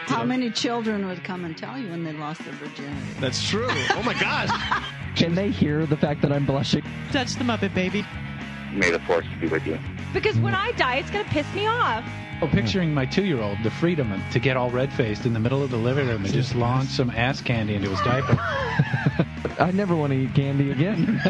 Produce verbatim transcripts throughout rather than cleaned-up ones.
How many children would come and tell you when they lost their virginity? That's true. Oh, my gosh. Can they hear the fact that I'm blushing? Touch the Muppet Baby. May the force be with you. Because when I die, it's going to piss me off. Oh, picturing my two-year-old, the freedom to get all red-faced in the middle of the living room and just launch some ass candy into his diaper. I never want to eat candy again.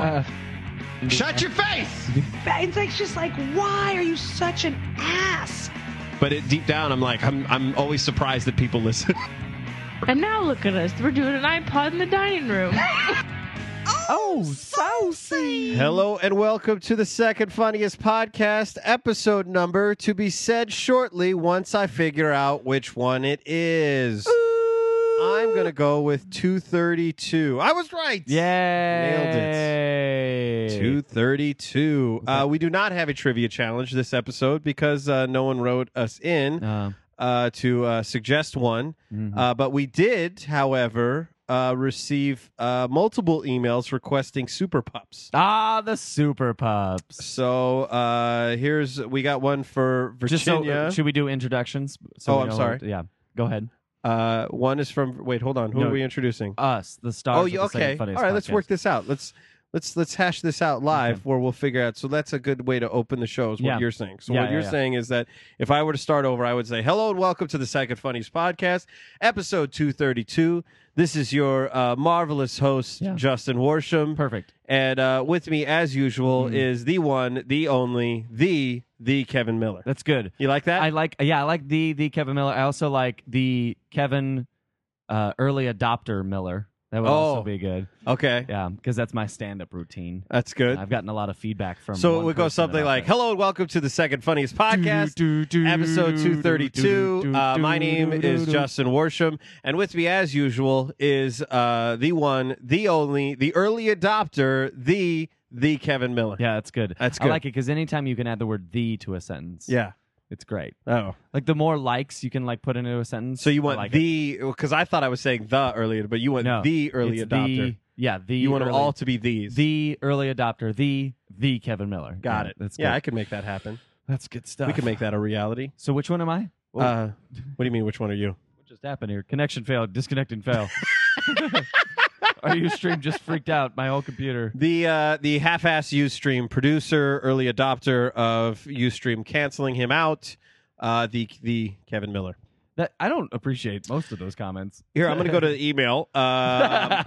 Shut your face! It's like just like, why are you such an ass? But it, deep down, I'm like, I'm I'm always surprised that people listen. And now look at us. We're doing an iPod in the dining room. Oh, saucy. Hello and welcome to the Second Funniest Podcast, episode number to be said shortly once I figure out which one it is. Ooh. I'm going to go with two thirty-two. I was right. Yay. Nailed it. two thirty-two. Uh, we do not have a trivia challenge this episode because uh, no one wrote us in Uh, uh, to uh, suggest one. mhm. Uh, but we did, however, uh, receive uh, multiple emails requesting Super Pups. Ah, the Super Pups. So uh, here's, we got one for Just so, Virginia. uh, should we do introductions? So Oh, we I'm know sorry. what- yeah, go ahead. Uh, one is from, wait, hold on. Who No. are we introducing? Us, the stars. Oh, of you the okay? Second All Funniest right, let's Podcast. work this out. Let's let's let's hash this out live, Okay. where we'll figure out. So that's a good way to open the show. Is what Yeah. you're saying. So Yeah, what yeah, you're yeah. saying is that if I were to start over, I would say hello and welcome to the Second Funniest Podcast, episode two thirty-two. This is your uh, marvelous host, Yeah. Justin Worsham, Perfect. and uh, with me, as usual, Mm. is the one, the only, the the Kevin Miller. That's good. You like that? I like, yeah, I like the the Kevin Miller. I also like the Kevin uh, early adopter Miller. That would Oh. also be good. okay, Yeah, because that's my stand-up routine. that's good. I've gotten a lot of feedback from. So it one would go person something about like, that. hello and welcome to the Second Funniest Podcast. Do, do, do, Episode do, two thirty-two. do, do, Uh, do, my name do, do, is do. Justin Worsham, and with me, as usual, is uh, the one, the only, the early adopter, the the Kevin Miller. Yeah, that's good. That's I good. like it because anytime you can add the word "the" to a sentence, Yeah. it's great. Oh, Like the more likes you can like put into a sentence. so you I want like it. the? Because I thought I was saying the early, but you want No, the early it's adopter. The, yeah, the you want them early- all to be these. the early adopter, the the Kevin Miller. Got Yeah, it. That's yeah, good. I can make that happen. That's good stuff. We can make that a reality. So which one am I? Whoa, Uh, what do you mean? Which one are you? what just happened here? Connection failed. Disconnect and fail. Our Ustream just freaked out my whole computer. The uh, the half-ass Ustream producer, early adopter of Ustream, canceling him out. Uh, the the Kevin Miller. That I don't appreciate most of those comments. Here, I'm going to go to the email. Um,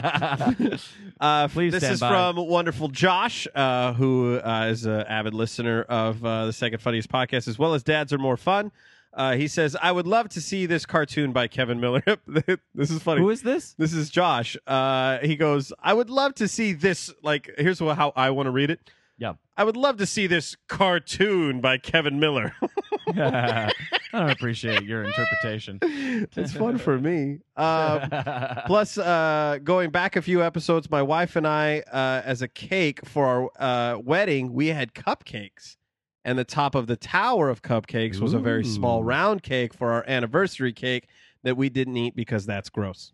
uh, Please this stand is by. from wonderful Josh, uh, who uh, is an avid listener of uh, the Second Funniest Podcast, as well as Dads Are More Fun. Uh, he says, I would love to see this cartoon by Kevin Miller. This is funny. Who is this? This is Josh. Uh, he goes, I would love to see this. Like, here's wha- how I want to read it. Yeah. I would love to see this cartoon by Kevin Miller. I don't appreciate your interpretation. It's fun for me. Um, plus, uh, going back a few episodes, my wife and I, uh, as a cake for our uh, wedding, we had cupcakes. And the top of the tower of cupcakes was a very small Ooh. round cake for our anniversary cake that we didn't eat because that's gross.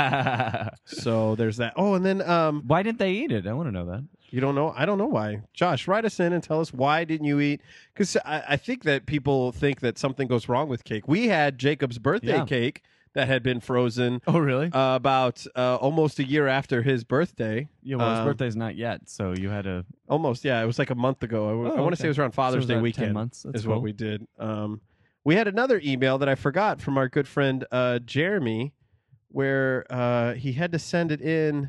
So there's that. Oh, and then um, Why didn't they eat it? I want to know that. you don't know? I don't know why. Josh, write us in and tell us why didn't you eat? Because I, I think that people think that something goes wrong with cake. We had Jacob's birthday Yeah. cake that had been frozen Oh, really? uh, about uh, almost a year after his birthday. yeah, well, his um, birthday's not yet, so you had to. Almost, yeah. It was like a month ago. I, Oh, want to okay. say it was around Father's So Day was that weekend. ten months? That's is what cool. we did. Um, we had another email that I forgot from our good friend uh, Jeremy, where uh, he had to send it in.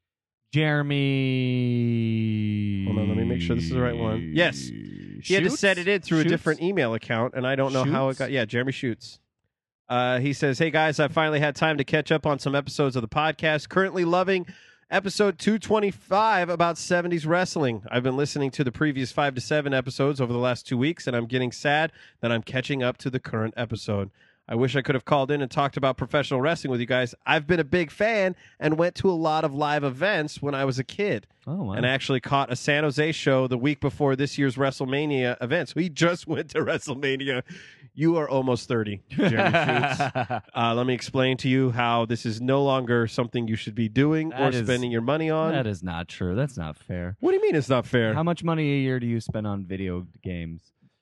Jeremy. Hold on, let me make sure this is the right one. Yes. He had to send it in through a different email account, and I don't know how it Shoots? got. Yeah, Jeremy Shoots. Uh, he says, "Hey guys, I finally had time to catch up on some episodes of the podcast. Currently loving episode two twenty-five about seventies wrestling. I've been listening to the previous five to seven episodes over the last two weeks, and I'm getting sad that I'm catching up to the current episode. I wish I could have called in and talked about professional wrestling with you guys. I've been a big fan and went to a lot of live events when I was a kid. Oh, wow. And I actually caught a San Jose show the week before this year's WrestleMania event. So he just went to WrestleMania. You are almost thirty, Jeremy Shoots. Uh, let me explain to you how this is no longer something you should be doing or That is- spending your money on. That is not true. That's not fair. What do you mean it's not fair? How much money a year do you spend on video games?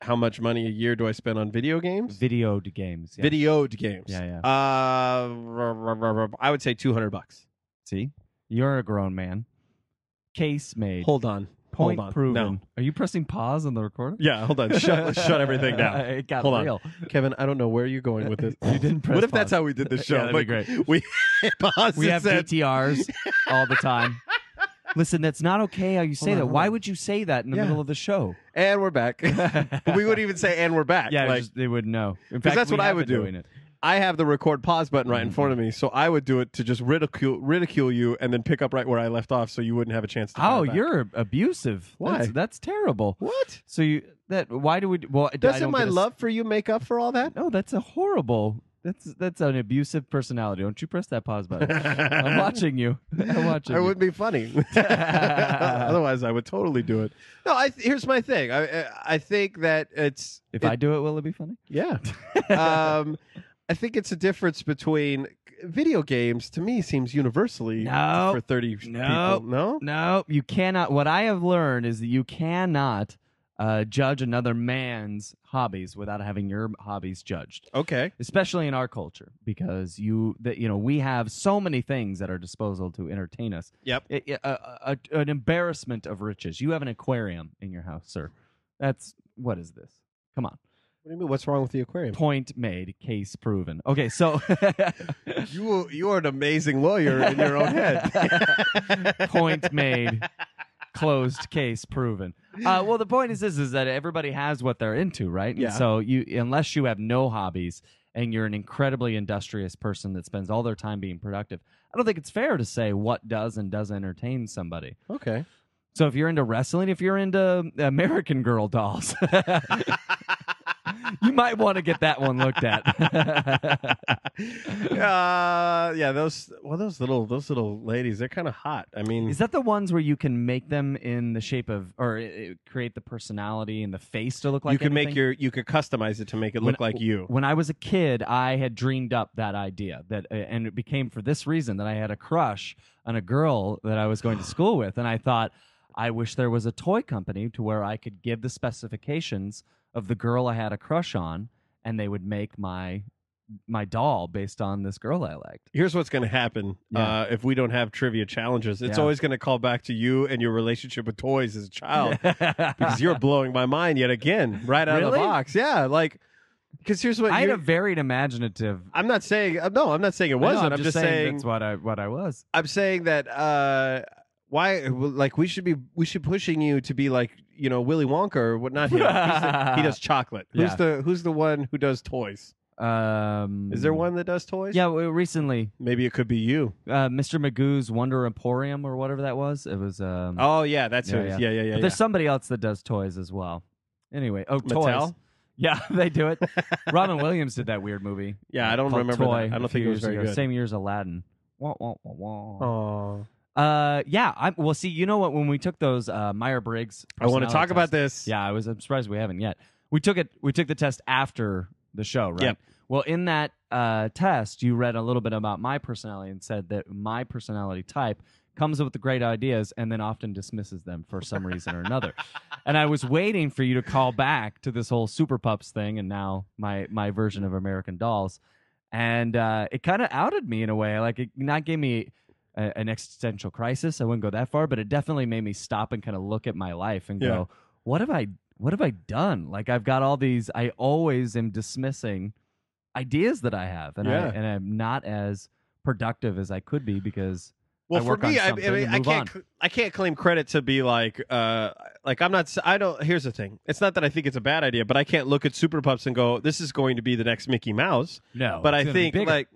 how much money a year do I spend on video games? Videoed games. Yeah. Videoed games. Yeah, yeah. Uh, r- r- r- r- I would say two hundred bucks. See, you're a grown man. Case made. Hold on. Point Hold on. proven. No. Are you pressing pause on the recorder? Yeah, hold on. Shut, shut everything down. It got Hold on. real. Kevin, I don't know where you're going with this. You didn't press What if pause. that's how we did the show? Yeah, that'd be Like, great. We paused We and have said, D T Rs all the time. Listen, that's not okay how you say Hold on, that. hold Why on. would you say that in the Yeah. middle of the show? and we're back. But we wouldn't even say, and we're back. Yeah, like, just, they wouldn't know. In 'Cause fact, that's we what I have would been do. doing it. I have the record pause button right in Mm-hmm. front of me, so I would do it to just ridicule ridicule you and then pick up right where I left off, so you wouldn't have a chance to. Oh, fire back. you're abusive. Why? That's, that's terrible. what? So you that why do we? Well, I Doesn't don't my get a s- love for you make up for all that? No, that's a horrible. That's that's an abusive personality. Don't you press that pause button? I'm watching you. I'm watching. It you. would be funny. Otherwise, I would totally do it. No, I here's my thing. I I think that it's If it- I do it, will it be funny? yeah. um, I think it's a difference between video games. To me, seems universally No. for thirty No. people. No, No, you cannot. What I have learned is that you cannot uh, judge another man's hobbies without having your hobbies judged. okay. Especially in our culture, because you that you know we have so many things at our disposal to entertain us. Yep. It, it- a, a, an embarrassment of riches. You have an aquarium in your house, sir. That's what is this? Come on. What do you mean? What's wrong with the aquarium? Point made, case proven. Okay, so You you are an amazing lawyer in your own head. point made, closed case proven. Uh, well, the point is this: is that everybody has what they're into, right? Yeah. And so you, unless you have no hobbies and you're an incredibly industrious person that spends all their time being productive, I don't think it's fair to say what does and doesn't entertain somebody. Okay. So if you're into wrestling, if you're into American Girl dolls, you might want to get that one looked at. uh, yeah, those well, those little those little ladies, they're kind of hot. I mean, Is that the ones where you can make them in the shape of, or uh, create the personality and the face to look like you can make anything? your you could customize it to make it look When- like you. When I was a kid, I had dreamed up that idea that, uh, and it became for this reason that I had a crush on a girl that I was going to school with, and I thought, I wish there was a toy company to where I could give the specifications of the girl I had a crush on, and they would make my my doll based on this girl I liked. Here's what's going to happen Yeah. uh, if we don't have trivia challenges. It's Yeah. always going to call back to you and your relationship with toys as a child because you're blowing my mind yet again, right out of Really? the box. Yeah, like because here's what I had you- a very imaginative. I'm not saying uh, no. I'm not saying it I know, wasn't. I'm, I'm just saying that's what I what I was. I'm saying that uh, why like we should be we should pushing you to be like you know Willy Wonka or what not him. He's the- he does chocolate. Yeah. Who's the who's the one who does toys? Um, Is there one that does toys? Yeah, well, recently, Maybe it could be you. uh, Mister Magoo's Wonder Emporium or whatever that was. It was. Um, Oh yeah, that's Yeah, who. it yeah. is. Yeah, yeah, yeah. but yeah. there's somebody else that does toys as well. Anyway, oh, Mattel? toys. Yeah, they do it. Robin Williams did that weird movie. Yeah, I don't called remember that. Toy I don't a think few it was years very ago. good. Same year as Aladdin. Wah, wah, wah, wah. Oh, Uh, yeah. I, well, see, you know what? When we took those uh, Meyer Briggs, I want to talk about this. this. Yeah, I was. I'm surprised we haven't yet. We took it. We took the test after the show, right? Yep. Well, in that uh, test, you read a little bit about my personality and said that my personality type comes up with the great ideas and then often dismisses them for some reason or another. And I was waiting for you to call back to this whole Super Pups thing, and now my my version of American Dolls, and uh, it kind of outed me in a way. Like it not gave me a, an existential crisis. I wouldn't go that far, but it definitely made me stop and kind of look at my life and Yeah. go, "What have I? What have I done? Like I've got all these. I always am dismissing ideas that I have, and Yeah. I and I'm not as productive as I could be because." Well, I for work on me, I, I something mean, and I move can't, on. cl- I can't claim credit to be like, uh, like I'm not, s- I don't. Here's the thing: it's not that I think it's a bad idea, but I can't look at Super Pups and go, "This is going to be the next Mickey Mouse." No, But it's I gonna be think bigger. like,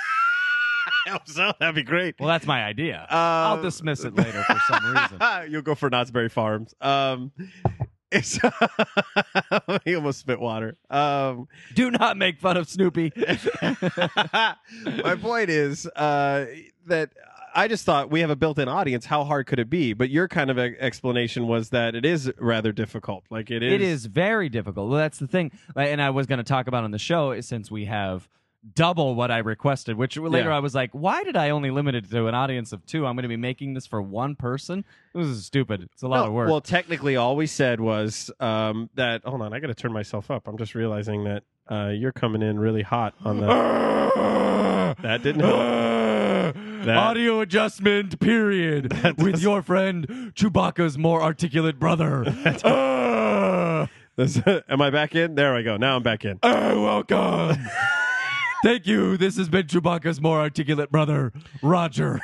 I hope so that'd be great. Well, that's my idea. Um, I'll dismiss it later for some reason. You'll go for Knott's Berry Farms. Um, it's he almost spit water. Um, Do not make fun of Snoopy. my point is uh, that I just thought we have a built-in audience. How hard could it be? But your kind of e- explanation was that it is rather difficult. Like it is. It is very difficult. Well, that's the thing. Like, and I was going to talk about on the show is since we have double what I requested, which later Yeah. I was like, why did I only limit it to an audience of two? I'm going to be making this for one person? This is stupid. It's a lot No, of work. Well, technically, all we said was um, that. Hold on, I got to turn myself up. I'm just realizing that uh, you're coming in really hot on the. That didn't help. That- Audio adjustment, period. With your friend Chewbacca's more articulate brother. Ah! This- am I back in? There I go. Now I'm back in. Oh, welcome. Thank you. This has been Chewbacca's more articulate brother, Roger.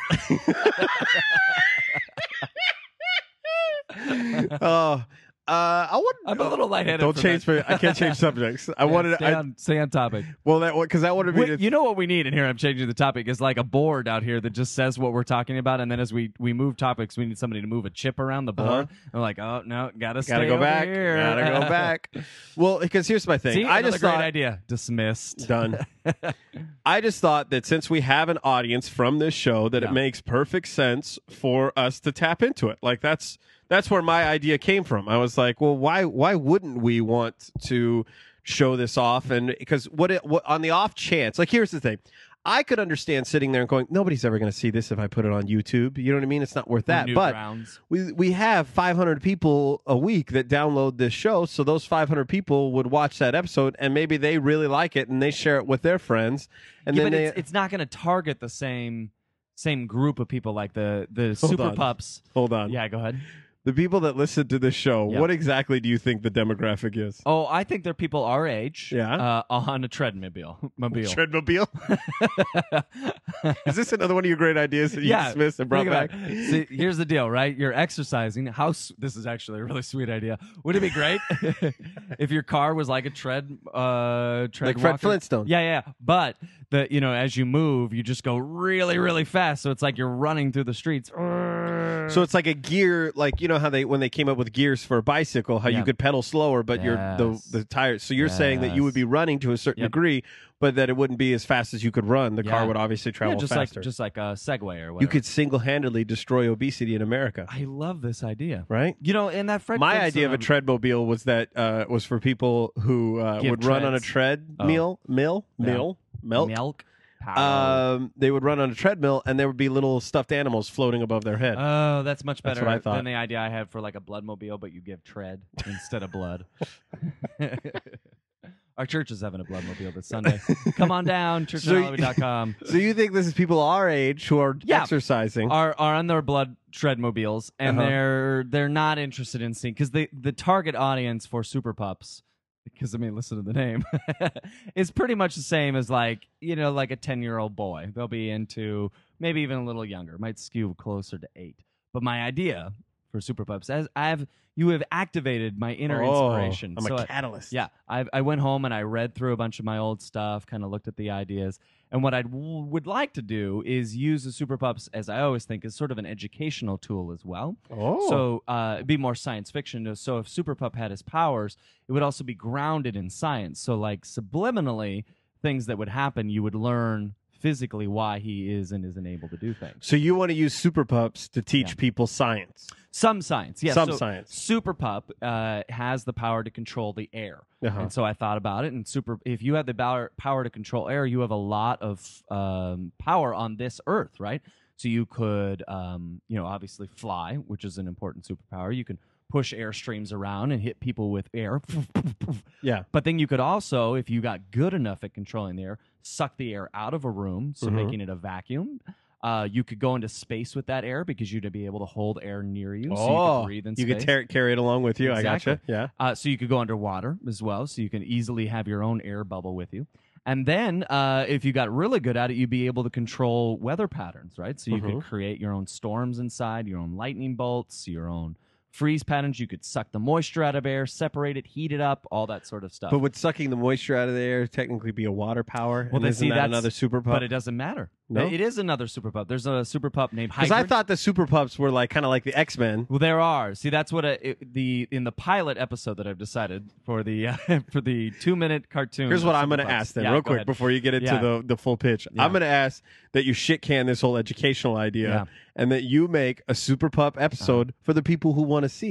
Oh, uh, I want. I'm a little lightheaded. Don't from change. that. My, I can't change subjects. I Yeah, wanted. Stay, I, on, stay on topic. well, that because that wanted me Wait, to. you know what we need in here? I'm changing the topic. Is like a board out here that just says what we're talking about, and then as we we move topics, we need somebody to move a chip around the board. Uh-huh. I'm like, oh no, gotta stay Gotta go over back. here. Gotta go back. Well, because here's my thing. See, I another just great thought idea. Dismissed. done. I just thought that since we have an audience from this show, that Yeah. it makes perfect sense for us to tap into it. Like that's that's where my idea came from. I was like, well, why why wouldn't we want to show this off? And because what it what, on the off chance, like here's the thing. I could understand sitting there and going, nobody's ever going to see this if I put it on YouTube. You know what I mean? It's not worth that. New But grounds. we we have five hundred people a week that download this show, so those five hundred people would watch that episode, and maybe they really like it, and they share it with their friends, and yeah, then but they it's, it's not going to target the same same group of people like the the Hold super on. pups. hold on. Yeah, go ahead. The people that listen to this show, Yeah. what exactly do you think the demographic is? Oh, I think they're people our age. Yeah. uh, on a treadmill. Mobile. Treadmobile? Is this another one of your great ideas that you Yeah, dismissed and brought think back? about it. See, here's the deal, right? You're exercising. How s- this is actually a really sweet idea. Would it be great if your car was like a tread, uh, tread Like Fred walker? Flintstone. Yeah, yeah. But the you know, as you move, you just go really, really fast. So it's like you're running through the streets. So it's like a gear, like you know how they when they came up with gears for a bicycle, how Yeah. you could pedal slower, but you're the Yes. the tires. So you're saying that you would Yes. be running to a certain Yep. degree, but that it wouldn't be as fast as you could run. The car Yeah. would obviously travel yeah, just faster. like just like a Segway or whatever. You could single-handedly destroy obesity in America, I love this idea. right? You know, and that Fred My Flintstone- idea of a treadmobile was that uh, was for people who uh, Give would run on a treads. treadmill, mill, Yeah. mill, milk. milk. Power. Um, they would run on a treadmill, and there would be little stuffed animals floating above their head. Oh, that's much That's better what I thought. than the idea I had for like a bloodmobile, but you give tread instead of blood. Our church is having a bloodmobile this Sunday. Come on down, church So in you- Hollywood dot com. so you think this is people our age who are Yeah. exercising? Are are on their blood treadmobiles, and Uh-huh. they're they're not interested in seeing because the the target audience for Super Pups, because I mean, listen to the name, is pretty much the same as like you know like a ten year old boy. They'll be into maybe even a little younger, might skew closer to eight. But my idea for Super Pups, as I've you have activated my inner Oh, inspiration. I'm So a I- catalyst. Yeah, I, I went home and I read through a bunch of my old stuff, kind of looked at the ideas, and what I w- would like to do is use the Super Pups, as I always think, as sort of an educational tool as well. Oh. So uh, it'd be more science fiction. So if Super Pup had his powers, it would also be grounded in science. So like subliminally, things that would happen, you would learn physically why he is and isn't able to do things. So you want to use super pups to teach Yeah. people science? Some science, yes. Some so science. Super Pup uh, has the power to control the air, Uh-huh. and so I thought about it. And super, if you have the power power to control air, you have a lot of um, power on this Earth, right? So you could, um, you know, obviously fly, which is an important superpower. You can push air streams around and hit people with air. Yeah. But then you could also, if you got good enough at controlling the air, suck the air out of a room, so Mhm. making it a vacuum. Uh, you could go into space with that air because you'd be able to hold air near you, so you Oh, could breathe in you space. could tear, carry it along with you. I Exactly. gotcha. Yeah. Uh, so you could go underwater as well, so you can easily have your own air bubble with you. And then, uh, if you got really good at it, you'd be able to control weather patterns, right? So you Mhm. could create your own storms inside, your own lightning bolts, your own freeze patterns. You could suck the moisture out of air, separate it, heat it up, all that sort of stuff. But would sucking the moisture out of the air technically be a water power? Well, and then isn't see, that that's- another super pup? but it doesn't matter. No? It is another super pup. There's a super pup named Because Hybrid. I thought the super pups were like kind of like the X Men. Well, there are. See, that's what a, it, the in the pilot episode that I've decided for the uh, for the two minute cartoon. Here's of what I'm Super going to Pups. ask then, Yeah, real go quick, ahead. before you get into Yeah. the the full pitch. Yeah. I'm going to ask that you shit can this whole educational idea, Yeah. and that you make a super pup episode for the people who want to see it.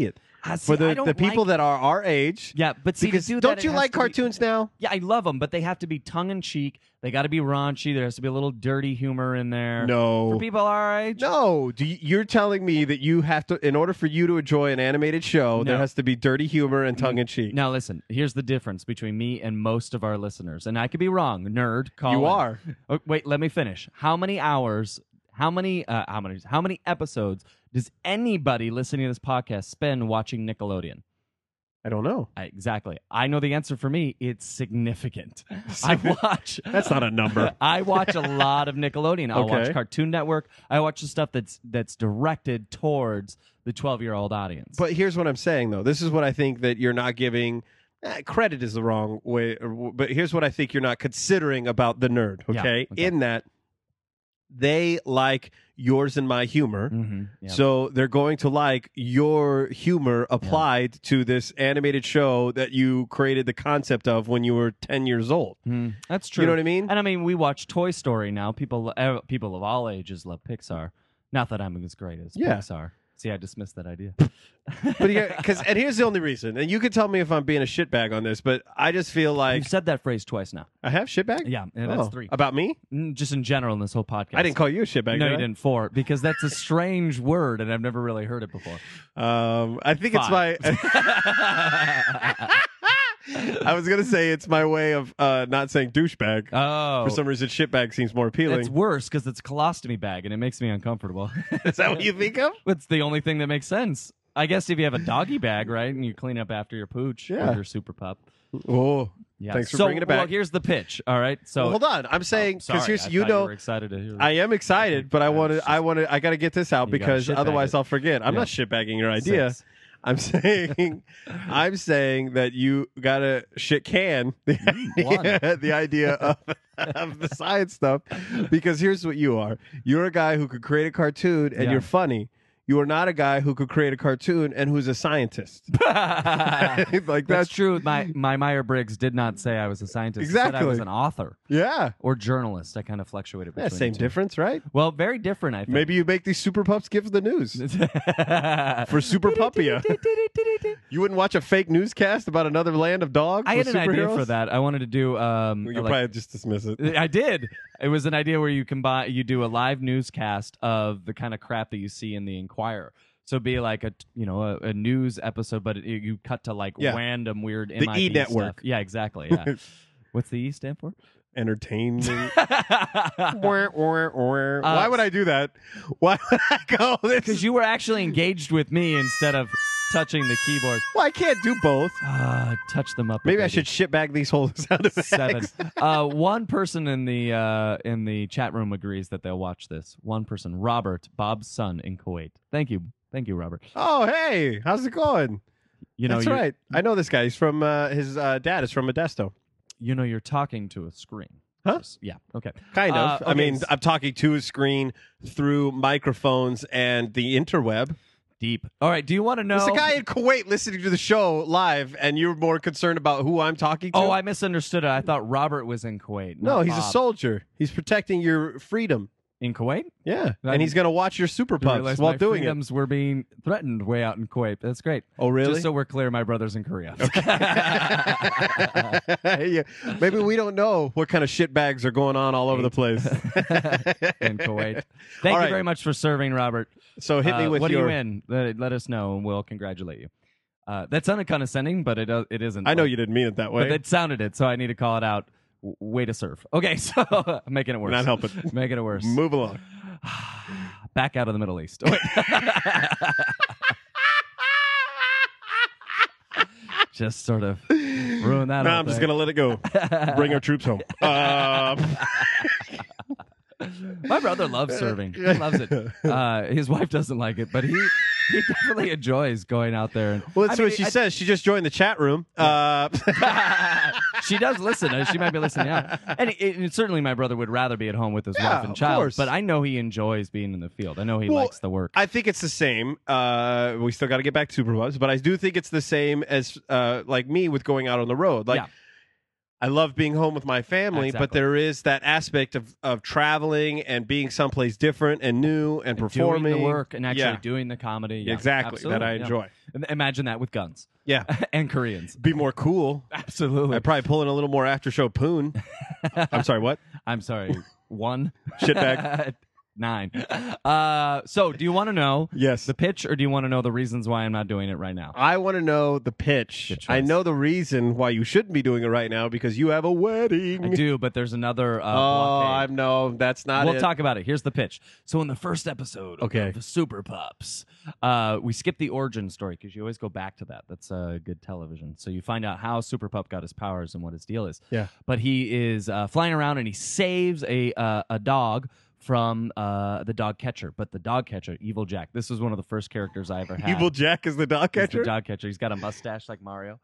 Ah, see, For I the, don't the people like- that are our age. Yeah, but see, to Because do that, don't it you has like to be- cartoons now? Yeah, I love them, but they have to be tongue in cheek. They got to be raunchy. There has to be a little dirty humor in there. No. For people our age. No, Do you, you're telling me that you have to, in order for you to enjoy an animated show, there No. has to be dirty humor and tongue in cheek. Now listen, here's the difference between me and most of our listeners, and I could be wrong. Nerd, call You in. are. Oh, wait, let me finish. How many hours? How many? Uh, how many? How many episodes does anybody listening to this podcast spend watching Nickelodeon? I don't know. I, exactly. I know the answer for me. It's significant. I watch. That's not a number. I watch a lot of Nickelodeon. I'll watch Okay. Cartoon Network. I watch the stuff that's that's directed towards the twelve-year-old audience. But here's what I'm saying, though. This is what I think that you're not giving. Eh, credit is the wrong way. or- But here's what I think you're not considering about the nerd, Yeah, okay? okay. In that they like yours and my humor. Mhm, yeah. So they're going to like your humor applied to this animated show that you created the concept of when you were ten years old. Mm, that's true. You know what I mean? And I mean, we watch Toy Story now. People, uh, people of all ages love Pixar. Not that I'm as great as Yeah. Pixar. See, I dismissed that idea. But because and here's the only reason, and you can tell me if I'm being a shitbag on this, but I just feel like You've said that phrase twice now. I have shitbag. Yeah, and Oh, that's three. about me. Mm, Just in general in this whole podcast. I didn't call you a shitbag. No, did you I? didn't. Four, because that's a strange word, and I've never really heard it before. Um, I think it's Five. my. I was gonna say it's my way of uh, not saying douchebag. Oh, For some reason, shitbag seems more appealing. it's worse because it's a colostomy bag, and it makes me uncomfortable. Is that what you think of? It's the only thing that makes sense. I guess if you have a doggy bag, right, and you clean up after your pooch Yeah. with your super pup. Oh, Yeah. thanks for so, bringing it back. Well, here's the pitch. All right. So Well, hold on. I'm saying Oh, sorry, because here's I you thought know you were excited to hear. I am excited, but I Yeah, want it's to. I want to. I got to get this out You gotta because shitbag otherwise it. I'll forget. I'm Yeah. not shitbagging your idea. Six. I'm saying, I'm saying that you gotta shit can the one. idea, the idea of, of the science stuff, because here's what you are: you're a guy who could create a cartoon and Yeah. you're funny. You are not a guy who could create a cartoon and who's a scientist. like That's that's true. My my Meyer Briggs did not say I was a scientist. He said I was Exactly. an authter yeah, or journalist. I kind of fluctuated yeah, between same the two. difference, right? Well, very different. I think. Maybe you make these super pups give the news for Super Puppia. You wouldn't watch a fake newscast about another land of dogs? I had with an idea superheroes? for that. I wanted to do. Um, You'll like- probably just dismiss it. I did. It was an idea where you combine, you do a live newscast of the kind of crap that you see in the Inquirer. So it'd be like a you know a, a news episode, but it, you cut to like Yeah. random weird The M I B E network. stuff. Yeah, exactly. Yeah. What's the E stand for? Entertainment. Wah, wah, wah. Why would I do that? Why would I go this? Because you were actually engaged with me instead of touching the keyboard. Well, I can't do both. Ah, touch them up. Maybe I baby. should shit bag these whole sound effects. Seven. Uh, one person in the uh, in the chat room agrees that they'll watch this. One person, Robert, Bob's son in Kuwait. Thank you, thank you, Robert. Oh, hey, how's it going? You know, That's you're- right. I know this guy. He's from uh, his uh, dad is from Modesto. You know, you're talking to a screen. Huh? Just- yeah. Okay. Kind of. Uh, I okay, mean, s- I'm talking to a screen through microphones and the interweb. Deep. All right. Do you want to know? There's a guy in Kuwait listening to the show live, and you're more concerned about who I'm talking to? Oh, I misunderstood it. I thought Robert was in Kuwait. No, not he's a Bob. soldier. He's protecting your freedom. in Kuwait. Yeah, I and he's going to watch your super Didn't pups realize while my doing it. freedoms were being threatened way out in Kuwait. That's great. Oh, really? Just so we're clear, my brother's in Korea. Yeah. Maybe we don't know what kind of shit bags are going on all over the place. in Kuwait. Thank All you right. very much for serving, Robert. So hit me Uh, with what your. do you win? Let, let us know, and we'll congratulate you. Uh, that sounded condescending, but it uh, it isn't. I know you didn't mean it that way. But it sounded it, so I need to call it out. W- way to serve. Okay, so I'm making it worse. Not helping. Making it worse. Move along. Back out of the Middle East. Oh, wait. Just sort of ruin that. No, whole I'm just thing. going to let it go. Bring our troops home. Um, My brother loves serving. He loves it. Uh, his wife doesn't like it, but he he definitely enjoys going out there. And, well, that's I what mean, she I- says. She just joined the chat room. Uh, she does listen. Uh, She might be listening out. And it, it- certainly my brother would rather be at home with his Yeah, wife and of child. course. But I know he enjoys being in the field. I know he Well, likes the work. I think it's the same. Uh, we still got to get back to Super Pups, but I do think it's the same as uh, like me with going out on the road. Like Yeah. I love being home with my family, but Exactly. there is that aspect of, of traveling and being someplace different and new and performing doing the work and actually Yeah. doing the comedy. Yeah, exactly that I absolutely, yeah. enjoy. Imagine that with guns Yeah. and Koreans. Be more cool. Absolutely. I'd probably pull in a little more after show poon. I'm sorry, what? I'm sorry. One. Shitbag. Nine. Uh, so, do you want to know Yes. the pitch, or do you want to know the reasons why I'm not doing it right now? I want to know the pitch. Good choice. I know the reason why you shouldn't be doing it right now because you have a wedding. I do, but there's another uh, Oh, blockade. I know. That's not We'll it. talk about it. Here's the pitch. So in the first episode Okay. of the Super Pups, uh, we skip the origin story because you always go back to that. That's uh, good television. So you find out how Super Pup got his powers and what his deal is. Yeah. But he is uh, flying around and he saves a uh, a dog from uh, the dog catcher. But the dog catcher, Evil Jack. This was one of the first characters I ever had. Evil Jack is the dog He's catcher? the dog catcher. He's got a mustache like Mario.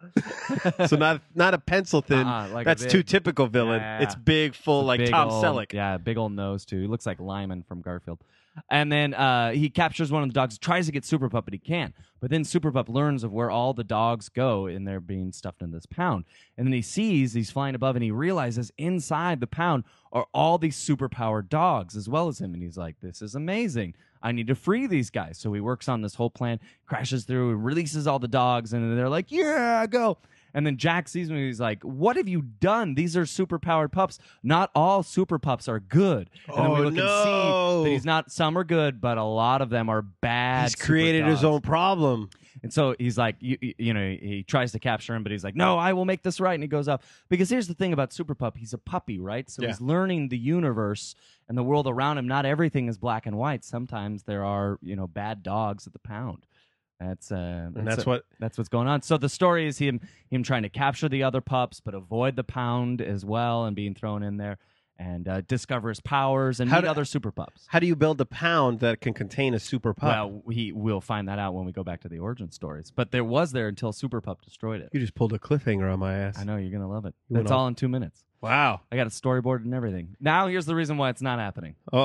So not not a pencil thin. Uh-uh, like a That's big- too typical villain. Yeah. It's big, full, like Big Tom old- Selleck. Yeah, big old nose too. He looks like Lyman from Garfield. And then uh, he captures one of the dogs, tries to get Super Pup, but he can't. But then Super Pup learns of where all the dogs go, and they're being stuffed in this pound. And then he sees he's flying above, and he realizes inside the pound are all these superpowered dogs as well as him. And he's like, "This is amazing. I need to free these guys." So he works on this whole plan, crashes through, releases all the dogs, and they're like, "Yeah, go." And then Jack sees me and he's like, "What have you done? These are super-powered pups. Not all super pups are good." And then we Oh, look no. and see that he's not, some are good, but a lot of them are bad. He's super created his dogs. own problem. And so he's like, you, you you know, he tries to capture him, but he's like, "No, I will make this right." And he goes up. Because here's the thing about Super Pup. He's a puppy, right? So Yeah. he's learning the universe and the world around him. Not everything is black and white. Sometimes there are, you know, bad dogs at the pound. That's uh, And that's what that's what's going on. So the story is him him trying to capture the other pups, but avoid the pound as well, and being thrown in there, and uh, discover his powers and How meet do- other super pups. how do you build a pound that can contain a super pup? Well, we will find that out when we go back to the origin stories. But there was there until Super Pup destroyed it. You just pulled a cliffhanger on my ass. I know you're gonna love it. You That's went all in two minutes. Wow. I got a storyboard and everything. Now here's the reason why it's not happening. Oh.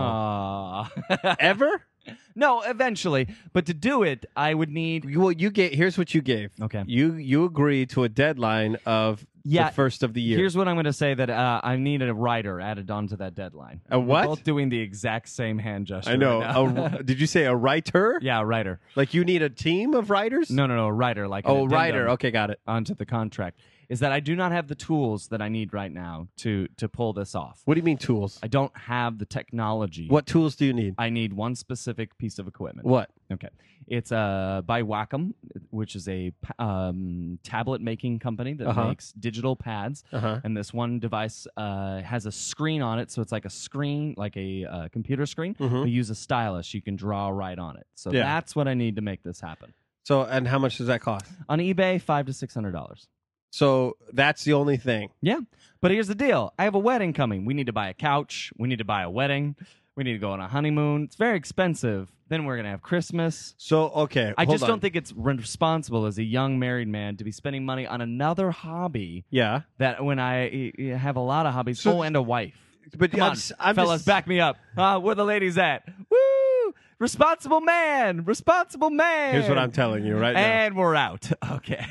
Aw. Ever? No, eventually. But to do it, I would need. You, well, you get. Here's what you gave. Okay. You you agreed to a deadline of Yeah, the first of the year. Here's what I'm going to say that uh, I need a writer added onto that deadline. A what? We're both doing the exact same hand gesture. I know. right now. A, did you say a writer? Yeah, a writer. Like you need a team of writers? No, no, no, a writer. Like an Oh, addendum writer. Okay, got it. Onto the contract. Is that I do not have the tools that I need right now to to pull this off. What do you mean tools? I don't have the technology. What tools do you need? I need one specific piece of equipment. What? Okay. It's uh, by Wacom, which is a um, tablet making company that Uh-huh. makes digital pads. Uh huh. And this one device uh, has a screen on it. So it's like a screen, like a uh, computer screen. Mhm. But you use a stylus. You can draw right on it. So Yeah. that's what I need to make this happen. So, and how much does that cost? On eBay, five to six hundred dollars. So that's the only thing. Yeah. But here's the deal. I have a wedding coming. We need to buy a couch. We need to buy a wedding. We need to go on a honeymoon. It's very expensive. Then we're going to have Christmas. So okay, I hold just on. don't think it's responsible as a young married man to be spending money on another hobby Yeah, that when I uh, have a lot of hobbies. So- oh, and a wife. but Come I'm, on, s- I'm fellas, just, back me up. Uh, where the ladies at? Woo! Responsible man. Responsible man. Here's what I'm telling you right now. And we're out. Okay.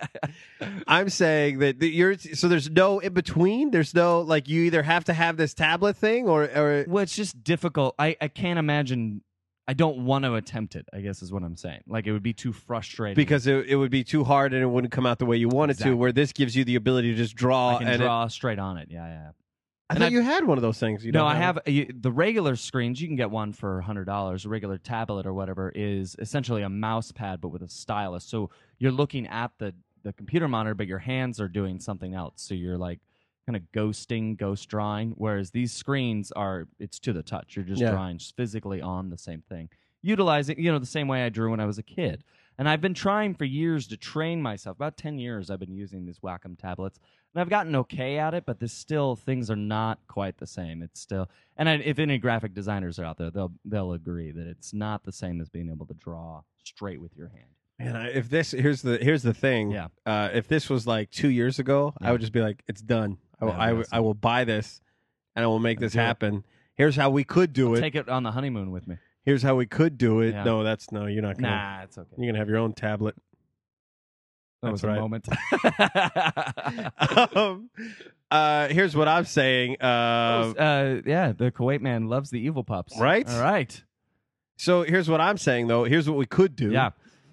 I'm saying that the, you're so there's no in between. There's no like you either have to have this tablet thing or or Well, it's just difficult. I, I can't imagine. I don't want to attempt it, I guess is what I'm saying. Like, it would be too frustrating. because it, it would be too hard and it wouldn't come out the way you wanted Exactly. to. Where this gives you the ability to just draw I can and it- draw straight on it. Yeah, yeah. I and thought I've- you had one of those things. You no, don't I have uh, you, the regular screens. You can get one for one hundred dollars. A regular tablet or whatever is essentially a mouse pad, but with a stylus. So you're looking at the, the computer monitor, but your hands are doing something else. So you're like kind of ghosting, ghost drawing. Whereas these screens are, it's to the touch. You're just Yeah. drawing physically on the same thing. Utilizing, you know, the same way I drew when I was a kid. And I've been trying for years to train myself. About ten years I've been using these Wacom tablets. And I've gotten okay at it, but there's still, things are not quite the same. It's still, and I, if any graphic designers are out there, they'll they'll agree that it's not the same as being able to draw straight with your hand. Man, I, if this here's the here's the thing. Yeah. Uh, if this was like two years ago, I Yeah. would just be like, it's done. I, will- Yeah, I, yeah, will- so- I will buy this, and I will make this Do it. happen. Here's how we could do I'll it. take it on the honeymoon with me. Here's how we could do it. Yeah. No, that's no. You're not gonna. Nah, it's okay. You're gonna have your own tablet. That That's was a right. moment. um, uh, here's what I'm saying. Uh, uh, yeah, the Kuwait man loves the evil pups. Right? All right. so here's what I'm saying though. Here's what we could do. Yeah.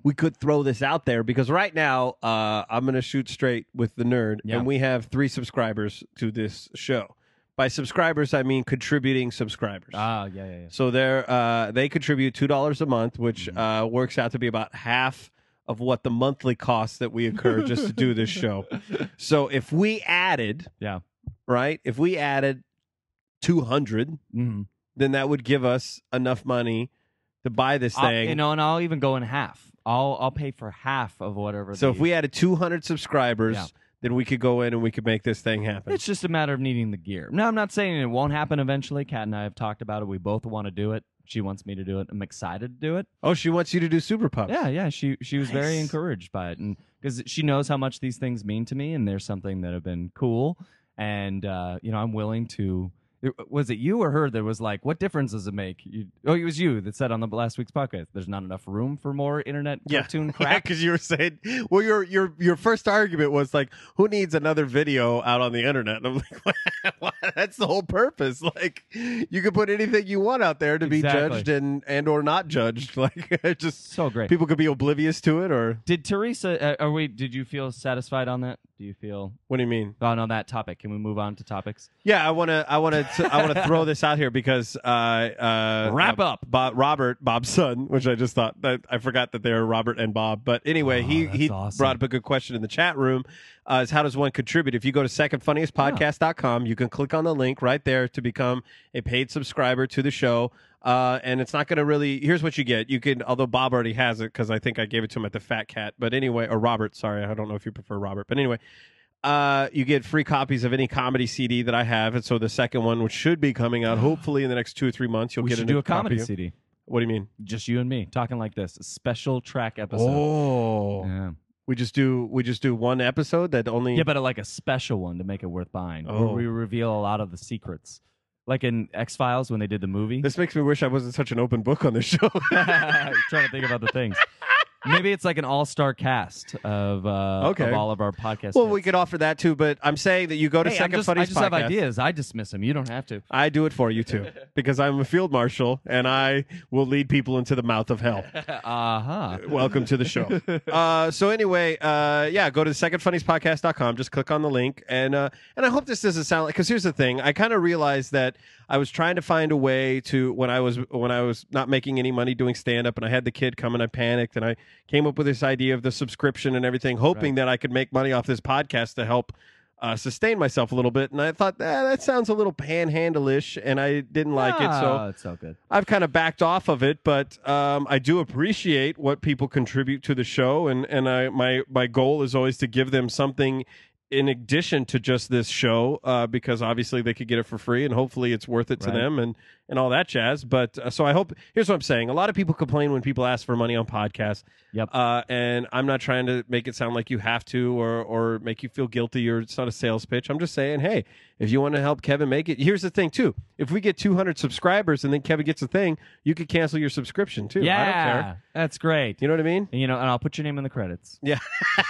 we could throw this out there because right now uh, I'm going to shoot straight with the nerd, Yeah. and we have three subscribers to this show. By subscribers, I mean contributing subscribers. Ah, yeah, yeah, yeah. So they're uh, they contribute two dollars a month, which Mm-hmm. uh, works out to be about half of what the monthly costs that we incur just to do this show. So if we added, Yeah. right, if we added two hundred, Mm-hmm. then that would give us enough money to buy this I'll, thing. you know, and I'll even go in half. I'll I'll pay for half of whatever. so the, if we added two hundred subscribers, Yeah. then we could go in and we could make this thing happen. It's just a matter of needing the gear. No, I'm not saying it won't happen eventually. Kat and I have talked about it. We both want to do it. She wants me to do it. I'm excited to do it. Oh, she wants you to do Super Pups. Yeah, yeah. She she was very Nice. encouraged by it, and because she knows how much these things mean to me, and they're something that have been cool, and uh, you know, I'm willing to. Was it you or her that was like, "What difference does it make?" You, oh, it was you that said on the last week's podcast, "There's not enough room for more internet cartoon crap." because you were saying, well, your your your first argument was like, who needs another video out on the internet? And I'm like, what? That's the whole purpose. Like, you can put anything you want out there to be Exactly. judged and and or not judged. Like, it just So great. people could be oblivious to it, or Did Teresa? Uh, are we? Did you feel satisfied on that? Do you feel what do you mean? on on that topic? Can we move on to topics? Yeah, I want to. I want to. I want to throw this out here because uh, uh, Wrap uh, up. Bob, Robert, Bob's son, which I just thought that I forgot that they were Robert and Bob. But anyway, Oh, he that's he awesome. brought up a good question in the chat room. Uh, is how does one contribute? If you go to second funniest podcast dot com, you can click on the link right there to become a paid subscriber to the show. Uh, and it's not going to really. Here's what you get. You can, although Bob already has it because I think I gave it to him at the Fat Cat. But anyway, or Robert. Sorry, I don't know if you prefer Robert. But anyway. Uh, you get free copies of any comedy C D that I have, and so the second one, which should be coming out hopefully in the next two or three months, you'll we get should a do a copy comedy of- C D. What do you mean? Just you and me talking like this. A special track episode. Oh, Yeah. we just do we just do one episode that only. Yeah, but like a special one to make it worth buying. Oh. Where we reveal a lot of the secrets. Like in X-Files when they did the movie. This makes me wish I wasn't such an open book on this show. Trying to think about the things. Maybe it's like an all-star cast of uh, Okay. of all of our podcasts. well, we could offer that too, but I'm saying that you go to Hey, I'm Second just, I Funniest just have Podcast. ideas. I dismiss them. You don't have to. I do it for you too, because I'm a field marshal and I will lead people into the mouth of hell. Uh-huh. Welcome to the show. Uh, so anyway, uh, yeah, go to second funniest podcast dot com. Just click on the link, and uh, and I hope this doesn't sound like, because here's the thing. I kind of realized that I was trying to find a way to, when I was when I was not making any money doing stand up, and I had the kid come, and I panicked, and I came up with this idea of the subscription and everything, hoping that I could make money off this podcast to help uh, sustain myself a little bit. And I thought, eh, that sounds a little panhandle-ish, and I didn't like it. So Oh, it's so good. I've kind of backed off of it, but um, I do appreciate what people contribute to the show, and and I my my goal is always to give them something in addition to just this show, uh, because obviously they could get it for free, and hopefully it's worth it to Right. them, and and all that jazz. But uh, so I hope. Here's what I'm saying: a lot of people complain when people ask for money on podcasts. Yep. Uh, and I'm not trying to make it sound like you have to, or or make you feel guilty, or it's not a sales pitch. I'm just saying, hey, if you want to help Kevin make it, here's the thing too: if we get two hundred subscribers and then Kevin gets a thing, you could cancel your subscription too. Yeah. I don't care. That's great. You know what I mean? And, you know, and I'll put your name in the credits. Yeah.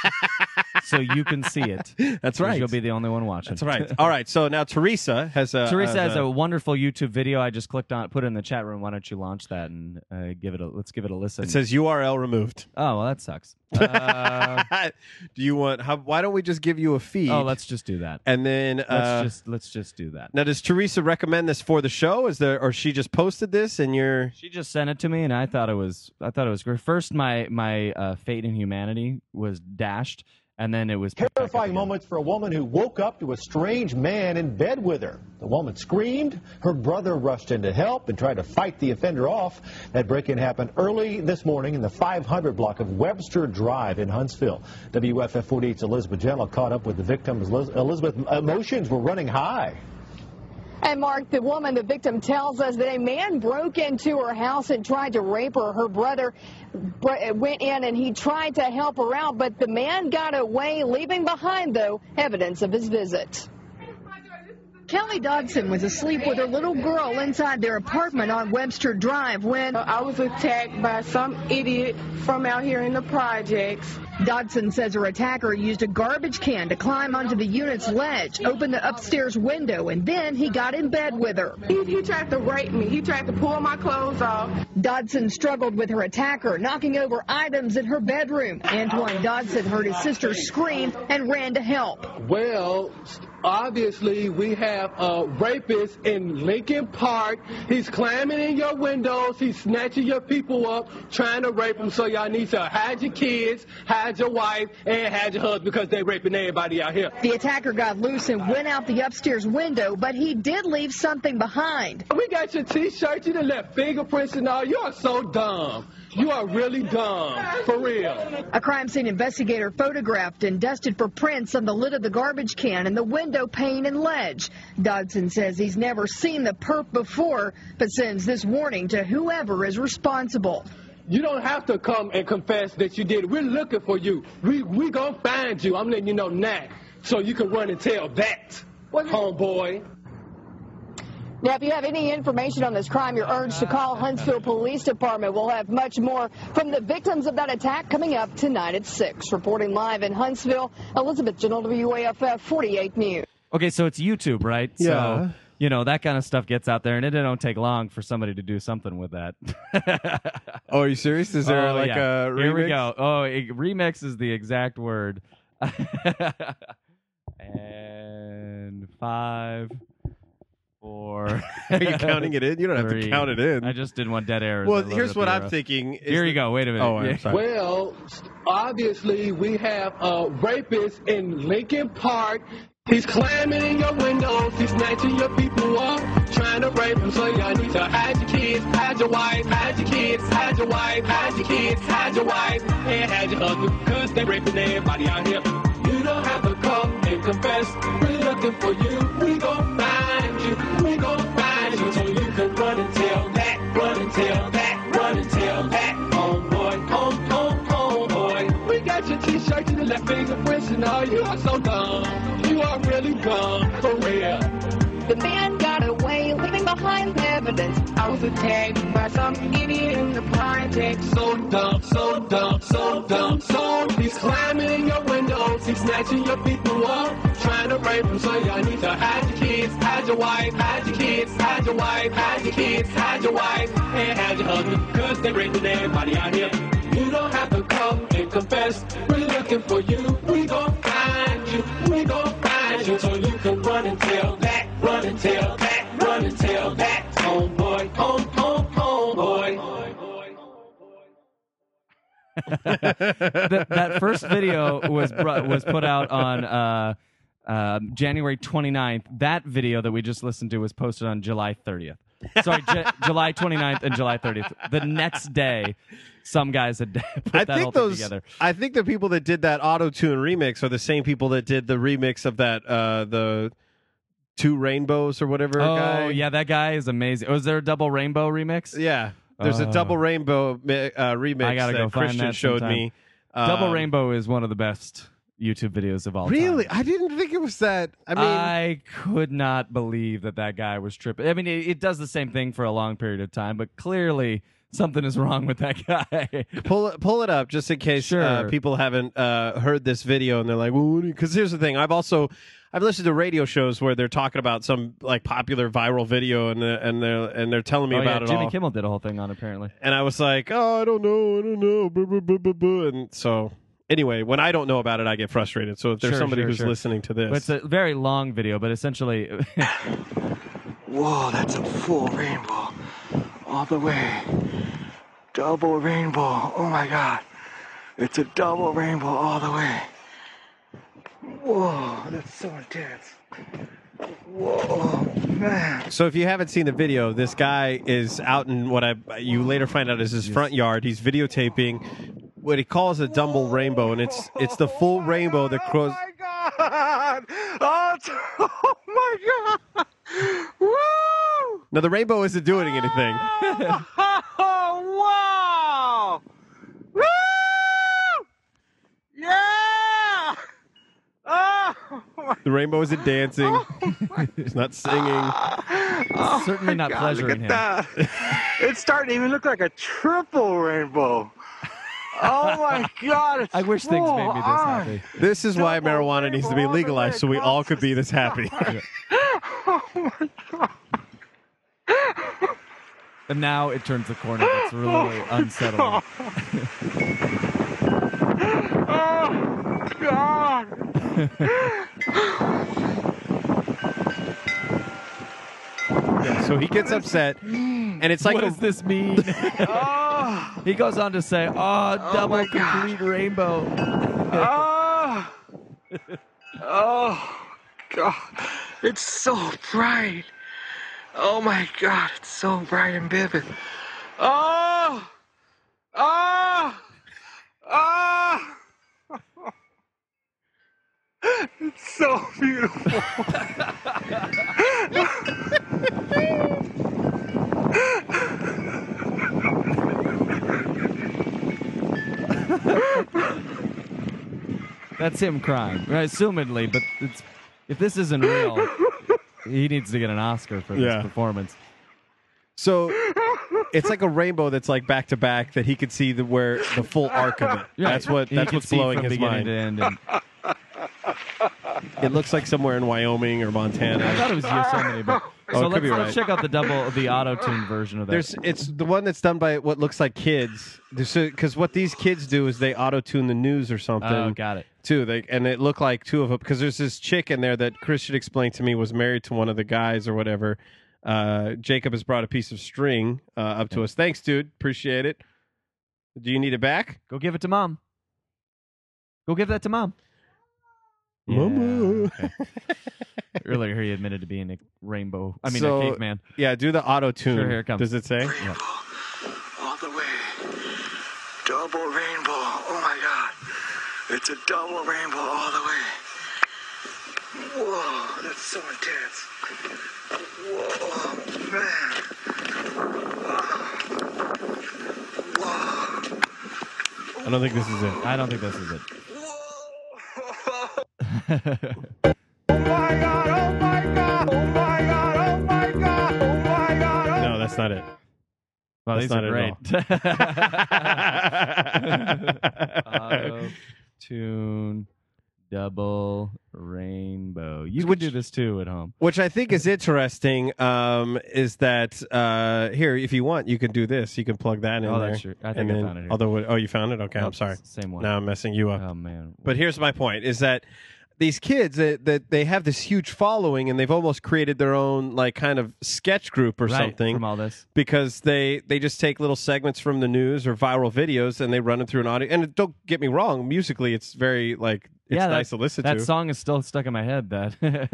So you can see it. That's 'Cause right. You'll be the only one watching. That's right. All right. So now Teresa has a. Teresa has a wonderful YouTube video. I just clicked on, put it in the chat room. Why don't you launch that and uh, give it a let's give it a listen. It says U R L removed. oh well, that sucks. Uh, do you want? How, why don't we just give you a feed? oh, let's just do that. and then Let's uh, just let's just do that. now does Teresa recommend this for the show? Is there, or she just posted this and you're? She just sent it to me, and I thought it was I thought it was great. First, my my uh, faith in humanity was dashed, and then it was picked back up Terrifying again. moments for a woman who woke up to a strange man in bed with her. The woman screamed. Her brother rushed in to help and tried to fight the offender off. That break-in happened early this morning in the five hundred block of Webster Drive in Huntsville. W F F forty-eight's Elizabeth Jello caught up with the victim. Elizabeth, emotions were running high. And Mark, the woman, the victim, tells us that a man broke into her house and tried to rape her. Her brother went in and he tried to help her out, but the man got away, leaving behind, though, evidence of his visit. Kelly Dodson was asleep with her little girl inside their apartment on Webster Drive when I was attacked by some idiot from out here in the projects. Dodson says her attacker used a garbage can to climb onto the unit's ledge, open the upstairs window, and then he got in bed with her. He, he tried to rape me. He tried to pull my clothes off. Dodson struggled with her attacker, knocking over items in her bedroom. Antoine Dodson heard his sister scream and ran to help. Well, obviously, we have a rapist in Lincoln Park. He's climbing in your windows. He's snatching your people up, trying to rape them. So y'all need to hide your kids, hide your wife, and hide your husband because they're raping everybody out here. The attacker got loose and went out the upstairs window, but he did leave something behind. We got your T-shirt. You done left fingerprints and all. You are so dumb. You are really dumb, for real. A crime scene investigator photographed and dusted for prints on the lid of the garbage can and the window pane and ledge. Dodson says he's never seen the perp before, but sends this warning to whoever is responsible. You don't have to come and confess that you did it. We're looking for you. We we gonna find you. I'm letting you know now, so you can run and tell that, homeboy. Now, if you have any information on this crime, you're urged to call Huntsville Police Department. We'll have much more from the victims of that attack coming up tonight at six. Reporting live in Huntsville, Elizabeth Janelle, W A F F forty-eight News. Okay, so it's YouTube, right? Yeah. So, you know, that kind of stuff gets out there, and it don't take long for somebody to do something with that. Oh, are you serious? Is there oh, like yeah. a remix? Here we go. Oh, it, remix is the exact word. And five, four. Are you counting it in? You don't have three. to count it in. I just did one dead air. Well, here's what I'm thinking. is Here you that- go. Wait a minute. Oh, I'm Yeah. sorry. Well, obviously, we have a rapist in Lincoln Park. He's climbing in your windows. He's snatching your people up, trying to rape them. So y'all need to hide your kids, hide your wife, hide your kids, hide your wife, hide your kids, hide your wife, and hide your husband, because they're raping everybody out here. You don't have to come and confess. We're looking for you. We gon' find you. We gon' find you. So you can run and tell that, run and tell that, run and tell that. Homeboy, home, home, homeboy. We got your T-shirt and the left fingerprints and all. You are so dumb. You are really dumb, for real. The man got away, leaving behind evidence. I was attacked by some idiot in the projects. So dumb, so dumb, so dumb, so he's climbing in your windows, he's snatching your people up, trying to rape them. So y'all need to hide your kids, hide your wife, hide your kids, hide your wife, hide your kids, hide your wife, and hide your husband, because they're raping everybody out here. You don't have to come and confess. We're looking for you. We gon' find you. We gon' find you, so you can run and tell that, run and tell that, run and tell that. Homeboy, home, home, homeboy. that, that first video was br- was put out on uh, uh, January twenty-ninth. That video that we just listened to was posted on July thirtieth. Sorry, J- July twenty-ninth and July thirtieth. The next day, some guys had put I that whole think thing those. together. I think the people that did that auto tune remix are the same people that did the remix of that uh, the Two Rainbows or whatever. Oh, guy. yeah, that guy is amazing. Was there a double rainbow remix? Yeah. There's Oh. a double rainbow mi- uh, remix I gotta that go find Christian that showed sometime. me. Double Um, Rainbow is one of the best YouTube videos of all time. Really? I didn't think it was that. I mean, I could not believe that that guy was tripping. I mean, it, it does the same thing for a long period of time, but clearly something is wrong with that guy. pull it pull it up just in case Sure. uh, people haven't uh, heard this video and they're like, well, because here's the thing. I've also I've listened to radio shows where they're talking about some like popular viral video and uh, and they're and they're telling me oh, about yeah, it Jimmy all. Kimmel did a whole thing on it, apparently. And I was like, oh, I don't know, I don't know, blah, blah, blah, blah, blah. And so anyway, when I don't know about it, I get frustrated. So if there's Sure, somebody sure, who's sure. listening to this, But it's a very long video, but essentially, Whoa, that's a full rainbow. All the way. Double rainbow. Oh my god. It's a double rainbow all the way. Whoa, that's so intense. Whoa, man. So if you haven't seen the video, this guy is out in what I you later find out is his front yard. He's videotaping what he calls a double rainbow, and it's it's the full rainbow that crows. God! Oh, it's- oh my god! Woo! Now the rainbow isn't doing anything. Oh, wow! Woo! Yeah! Oh! The rainbow isn't dancing. It's not singing. Oh, certainly my not God, pleasuring look at him. that. It's starting to even look like a triple rainbow. Oh my God! It's I wish things made me this full happy. This is why marijuana needs to be legalized, so we all could be this happy. Oh my God! And now it turns the corner. That's really unsettling. Oh God! Yeah, so he gets upset, and it's like what a, does this mean? Oh, He goes on to say, "Oh, double my God. complete rainbow." oh, oh God! It's so bright. Oh my God! It's so bright and vivid. Oh, oh, oh! It's so beautiful. That's him crying, right? Assumedly, but it's, if this isn't real, he needs to get an Oscar for this Yeah. performance. so it's like a rainbow that's like back to back that he could see the where the full arc of it. Right. That's what He that's can what's see blowing from his beginning mind. to end. And It looks like somewhere in Wyoming or Montana. I thought it was Yosemite, but Oh, so it could let's, be let's right. check out the double, the auto-tune version of that. There's it's the one that's done by what looks like kids. Because what these kids do is they auto tune the news or something. Oh, got it. Too, they and it looked like two of them because there's this chick in there that Christian explained to me was married to one of the guys or whatever. Uh, Jacob has brought a piece of string uh, up to us. Thanks, dude. Appreciate it. Do you need it back? Go give it to mom. Go give that to mom. Mama. Yeah, okay. Earlier, he admitted to being a rainbow. I mean, So, a caveman. Yeah, do the auto tune. Sure, here it comes. Does it say? Yeah. All the way. Double rainbow. Oh my God. It's a double rainbow all the way. Whoa, that's so intense. Whoa, man. Whoa. I don't think this is it. I don't think this is it. Oh my God, oh my God, oh my God, oh my God, oh my God. No, that's not it. Well, That's these not are it great. Auto tune double rainbow. You could do this too at home. Which I think is interesting um, is that uh, here, if you want, you can do this. You can plug that in Oh, there. that's true. I think And I then- found it here. Although, oh, you found it? Okay, I'm Nope, sorry. it's the same one. Now I'm messing you up. Oh man. But here's my point: is that these kids that, that they have this huge following, and they've almost created their own like kind of sketch group or Right, something from all this. because they they just take little segments from the news or viral videos and they run it through an audio. And don't get me wrong, musically, it's very like it's yeah, nice that, to listen that to. song is still stuck in my head. That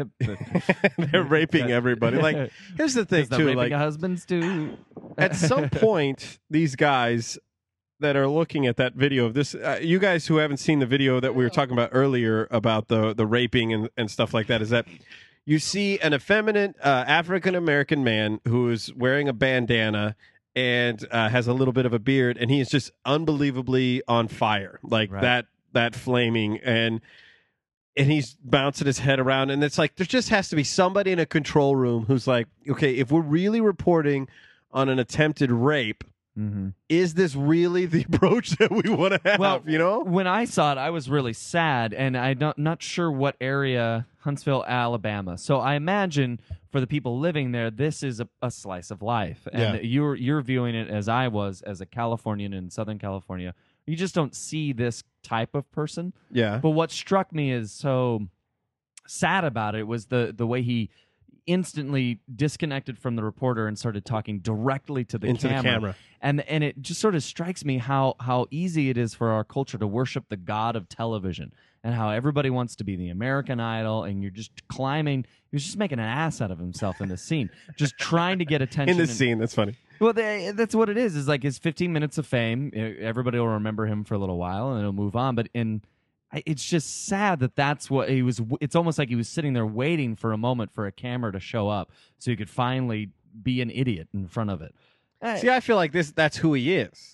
They're raping everybody. Like, here's the thing the too: raping like, husbands too. at some point, these guys that are looking at that video of this, uh, you guys who haven't seen the video that we were talking about earlier about the the raping and, and stuff like that, is that you see an effeminate uh, African American man who is wearing a bandana and uh, has a little bit of a beard, and he is just unbelievably on fire, like Right. that that flaming and. And he's bouncing his head around, and it's like there just has to be somebody in a control room who's like, okay, if we're really reporting on an attempted rape, Mm-hmm. is this really the approach that we want to have? Well, you know, when I saw it, I was really sad, and I'm not, not sure what area, Huntsville, Alabama. So I imagine for the people living there, this is a, a slice of life, and Yeah. you're you're viewing it as I was as a Californian in Southern California. You just don't see this type of person. yeah, But what struck me as so sad about it was the the way he instantly disconnected from the reporter and started talking directly to the into camera. the camera. And and it just sort of strikes me how how easy it is for our culture to worship the god of television, and how everybody wants to be the American Idol, and you're just climbing. He was just making an ass out of himself in this scene, just trying to get attention. In this and- scene, that's funny. well, they, that's what it is. Is like his fifteen minutes of fame. Everybody will remember him for a little while, and then he'll move on. But in I- it's just sad that that's what he was. It's almost like he was sitting there waiting for a moment for a camera to show up, so he could finally be an idiot in front of it. See, I feel like this—that's who he is.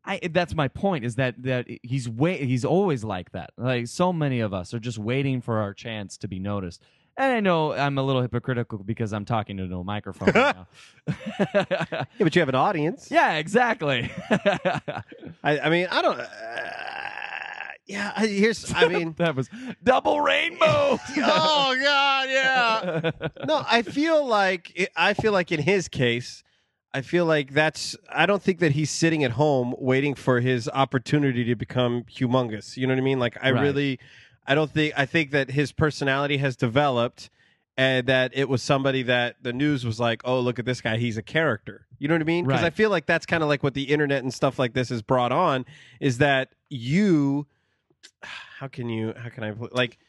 I, that's my point. Is that that he's wait he's always like that. Like so many of us are just waiting for our chance to be noticed. And I know I'm a little hypocritical because I'm talking to no microphone right now. Yeah, but you have an audience. Yeah, exactly. I, I mean, I don't. Uh, yeah, I- here's. I mean, that was double rainbow. oh God, yeah. No, I feel like I feel like in his case, I feel like that's. I don't think that he's sitting at home waiting for his opportunity to become humongous. You know what I mean? Like I Right. really. I don't think I think that his personality has developed and that it was somebody that the news was like, oh, look at this guy. He's a character. You know what I mean? Because Right. I feel like that's kind of like what the internet and stuff like this has brought on is that you, how can you, how can I, like,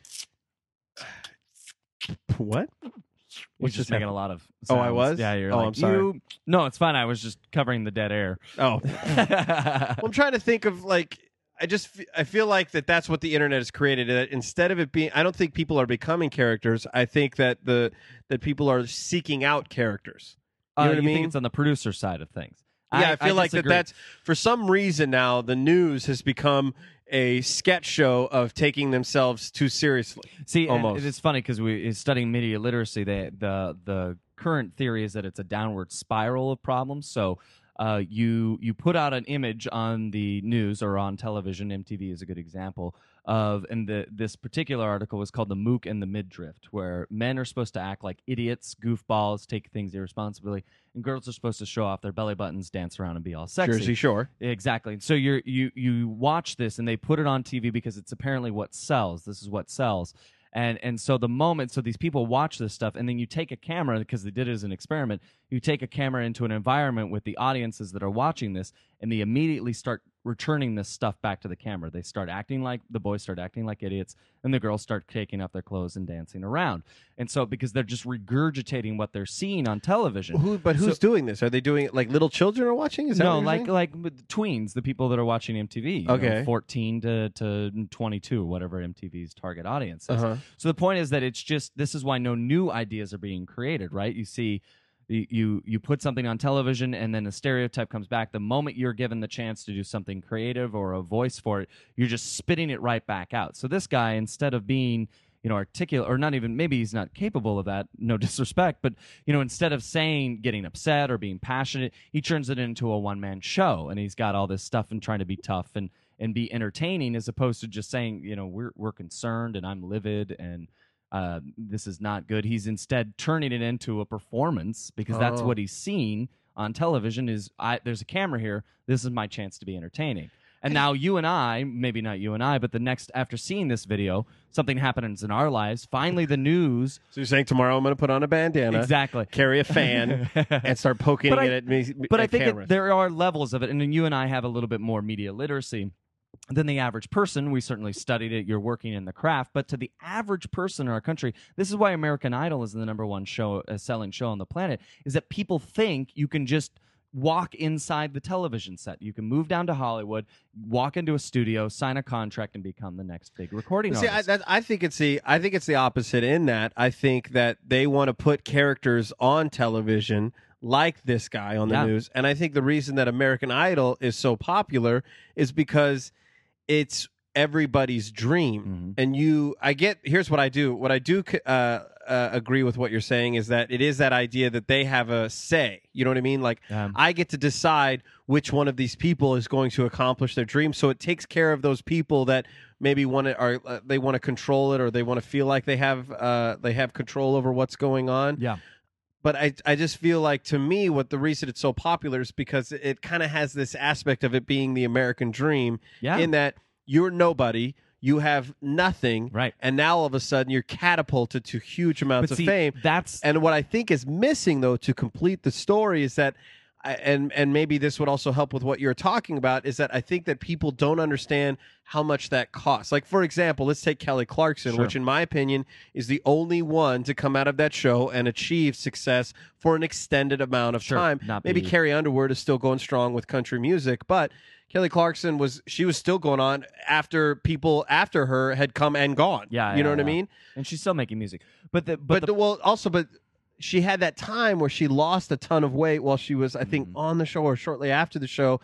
what? You're What's just just making happened? a lot of Oh, sounds. I was? Yeah, you're Oh, like, I'm sorry. you... No, it's fine. I was just covering the dead air. Oh. Well, I'm trying to think of like, I just f- I feel like that that's what the internet has created. That instead of it being, I don't think people are becoming characters. I think that the that people are seeking out characters. You Uh, know what I you mean? think it's on the producer side of things? Yeah, I, feel like that disagree. that's for some reason now the news has become a sketch show of taking themselves too seriously. See, and almost. it's funny because we studying media literacy. They, the the current theory is that it's a downward spiral of problems. So. Uh, you you put out an image on the news or on television. M T V is a good example of, and the this particular article was called "The Mook and the Midriff," where men are supposed to act like idiots, goofballs, take things irresponsibly, and girls are supposed to show off their belly buttons, dance around, and be all sexy. Jersey Shore. Exactly. So you're you you watch this, and they put it on T V because it's apparently what sells. This is what sells. And and so the moment, so these people watch this stuff, and then you take a camera, because they did it as an experiment, you take a camera into an environment with the audiences that are watching this, and they immediately start returning this stuff back to the camera. They start acting like, the boys start acting like idiots, and the girls start taking off their clothes and dancing around. And so, because they're just regurgitating what they're seeing on television. Who? But who's So- doing this? Are they doing it like little children are watching? Is that no, what you're like saying? like with tweens, the people that are watching M T V. you know, Okay. fourteen to to twenty-two, whatever M T V's target audience is. Uh-huh. So the point is that it's just, this is why no new ideas are being created, right? You see, you you, you put something on television, and then the stereotype comes back. The moment you're given the chance to do something creative or a voice for it, you're just spitting it right back out. So this guy, instead of being, you know, articulate, or not even, maybe he's not capable of that, no disrespect, but, you know, instead of saying, getting upset or being passionate, he turns it into a one-man show, and he's got all this stuff and trying to be tough and and be entertaining, as opposed to just saying, you know, we're we're concerned and I'm livid and uh, this is not good. He's instead turning it into a performance, because that's Oh. what he's seen on television is, I, there's a camera here, this is my chance to be entertaining. And now you and I, maybe not you and I, but the next, after seeing this video, something happens in our lives. Finally, the news. So you're saying tomorrow I'm going to put on a bandana, Exactly. carry a fan, and start poking But it I- at me. But I at think cameras. it, there are levels of it, and then you and I have a little bit more media literacy than the average person. We certainly studied it. You're working in the craft, but to the average person in our country, this is why American Idol is the number one show, uh, selling show on the planet, is that people think you can just walk inside the television set. You can move down to Hollywood, walk into a studio, sign a contract, and become the next big recording See, I, artist. that, I think it's the I think it's the opposite in that I think that they want to put characters on television like this guy on the Yeah. news, and I think the reason that American Idol is so popular is because it's everybody's dream. Mm-hmm. And you, I get. Here's what I do. What I do uh, uh, agree with what you're saying is that it is that idea that they have a say. You know what I mean? Like Yeah. I get to decide which one of these people is going to accomplish their dream. So it takes care of those people that maybe want to, or uh, they want to control it, or they want to feel like they have uh, they have control over what's going on. Yeah. But I, I just feel like, to me, what the reason it's so popular is because it, it kind of has this aspect of it being the American dream. Yeah. In that you're nobody, you have nothing, Right. and now all of a sudden you're catapulted to huge amounts But of see, fame. that's And what I think is missing, though, to complete the story is that, I- and and maybe this would also help with what you're talking about, is that I think that people don't understand how much that costs. Like, for example, let's take Kelly Clarkson, Sure. which in my opinion is the only one to come out of that show and achieve success for an extended amount of Sure, time. not Maybe be- Carrie Underwood is still going strong with country music, but Kelly Clarkson was she was still going on after people after her had come and gone. Yeah, you know yeah, what I yeah. mean? and she's still making music. But the But, but, the, the, well, also, but she had that time where she lost a ton of weight while she was, I think, Mm-hmm. on the show or shortly after the show,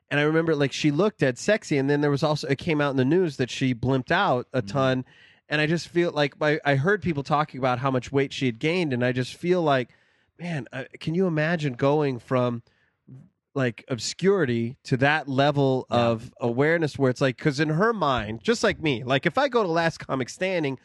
And I remember like she looked dead sexy, and then there was also it came out in the news that she blimped out a ton, and I just feel like I, I heard people talking about how much weight she had gained, and I just feel like, man, uh, can you imagine going from like obscurity to that level yeah. of awareness where it's like, because in her mind, just like me, like if I go to Last Comic Standing,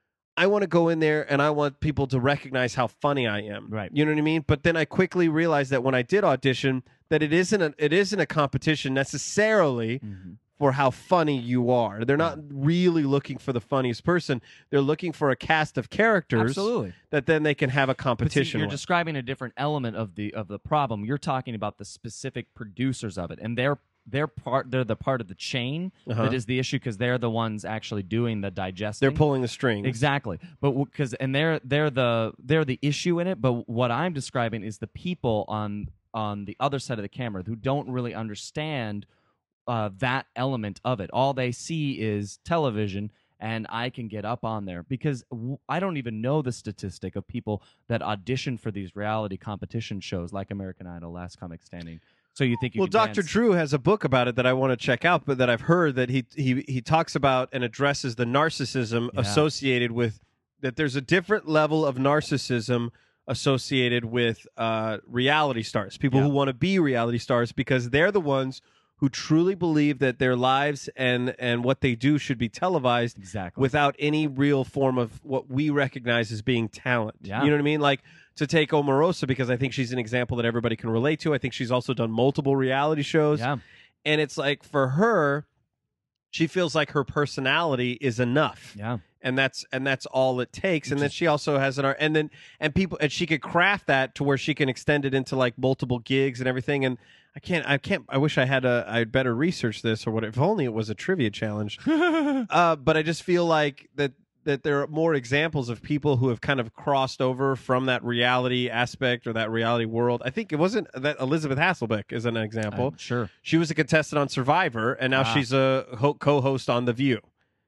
I want to go in there and I want people to recognize how funny I am. Right. You know what I mean? But then I quickly realized that when I did audition, that it isn't a, it isn't a competition necessarily mm-hmm. for how funny you are. They're not really looking for the funniest person. They're looking for a cast of characters Absolutely. that then they can have a competition But see, you're with. describing a different element of the of the problem. You're talking about the specific producers of it, and they're they're part they're the part of the chain Uh-huh. that is the issue, because they're the ones actually doing the digesting. They're pulling the strings. Exactly. But because and they're they're the they're the issue in it, but what I'm describing is the people on on the other side of the camera who don't really understand uh, that element of it. All they see is television, and I can get up on there because w- I don't even know the statistic of people that audition for these reality competition shows like American Idol, Last Comic Standing. So you think you well, can Doctor dance. Drew has a book about it that I want to check out, but that I've heard that he he he talks about and addresses the narcissism Yeah. associated with that. There's a different level of narcissism associated with uh, reality stars, people Yeah. who want to be reality stars because they're the ones who truly believe that their lives and and what they do should be televised exactly. without any real form of what we recognize as being talent. Yeah. You know what I mean? Like, to take Omarosa, because I think she's an example that everybody can relate to. I think she's also done multiple reality shows. Yeah. And it's like, for her, she feels like her personality is enough. Yeah. And that's and that's all it takes. And then she also has an art, and then and people and she could craft that to where she can extend it into like multiple gigs and everything. And I can't I can't I wish I had a I'd better research this or what if only it was a trivia challenge. uh, but I just feel like that that there are more examples of people who have kind of crossed over from that reality aspect or that reality world. I think it wasn't that Elizabeth Hasselbeck is an example. I'm sure. She was a contestant on Survivor, and now Ah. she's a ho- co-host on The View.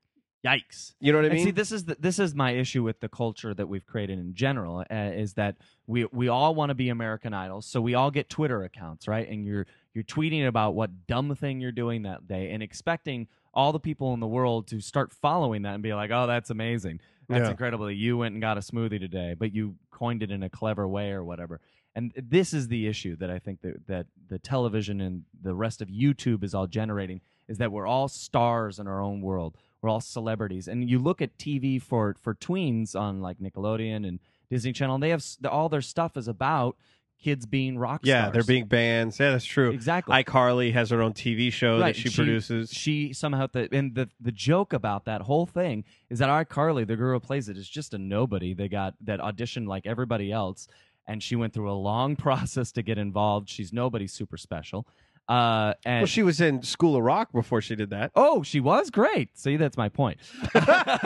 Yikes! You know what I And mean? see, this is the, this is my issue with the culture that we've created in general. Uh, is that we we all want to be American Idols, so we all get Twitter accounts, right? And you're you're tweeting about what dumb thing you're doing that day, and expecting all the people in the world to start following that and be like, "Oh, that's amazing! That's Yeah. incredible! You went and got a smoothie today, but you coined it in a clever way or whatever." And this is the issue that I think that that the television and the rest of YouTube is all generating, is that we're all stars in our own world. We're all celebrities, and you look at T V for for tweens on like Nickelodeon and Disney Channel, and they have s- all their stuff is about kids being rock yeah, stars. they're being bands. Yeah, that's true. Exactly. iCarly has her own T V show Right, that she, produces. She somehow the and the the joke about that whole thing is that iCarly, the girl who plays it, is just a nobody. They got that auditioned like everybody else, and she went through a long process to get involved. She's nobody super special. Uh, and Well, she was in School of Rock before she did that. oh, she was great. See, that's my point. Wait,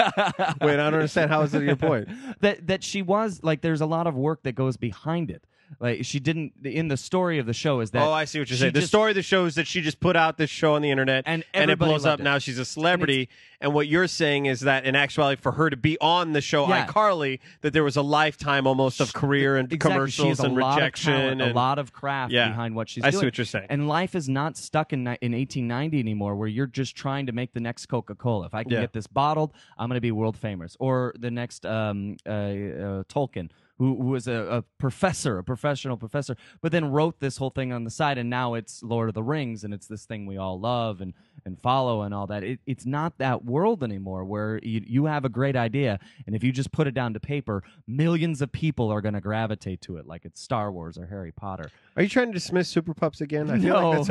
I don't understand. How is it your point? that that she was like, there's a lot of work that goes behind it. Like she didn't in the story of the show is that Oh, I see what you're she saying. The just- story of the show is that she just put out this show on the internet, And and it everybody blows loved up. it. Now she's a celebrity, and, what you're saying is that in actuality, for her to be on the show Yeah. iCarly, that there was a lifetime almost of career and Exactly. She commercials has a and lot rejection, of talent, and a lot of craft Yeah. behind what she's I doing. see what you're saying. And life is not stuck in ni- in eighteen ninety anymore, where you're just trying to make the next Coca-Cola. If I can Yeah. get this bottled, I'm going to be world famous. Or the next um, uh, uh, Tolkien, who, who was a, a professor, a professional professor, but then wrote this whole thing on the side, and now it's Lord of the Rings, and it's this thing we all love and, and follow and all that. It, it's not that world anymore where you, you have a great idea, and if you just put it down to paper, millions of people are going to gravitate to it like it's Star Wars or Harry Potter. Are you trying to dismiss Super Pups again? I feel No. like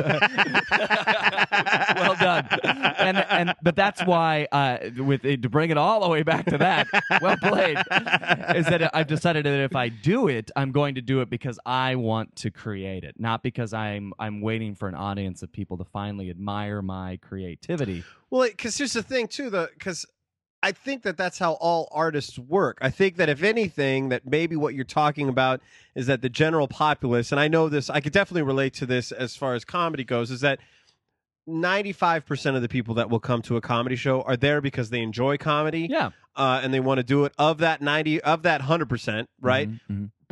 that's Well done. And and but that's why uh, with to bring it all the way back to that, well played, is that I've decided that if I do it, I'm going to do it because I want to create it, not because I'm I'm waiting for an audience of people to finally admire my creativity. Well, because here's the thing too, the because I think that that's how all artists work. I think that if anything, that maybe what you're talking about is that the general populace, and I know this, I could definitely relate to this as far as comedy goes, is that ninety-five percent of the people that will come to a comedy show are there because they enjoy comedy, Yeah. uh, and they want to do it. Of that ninety, of that one hundred percent, right? Mhm, mhm.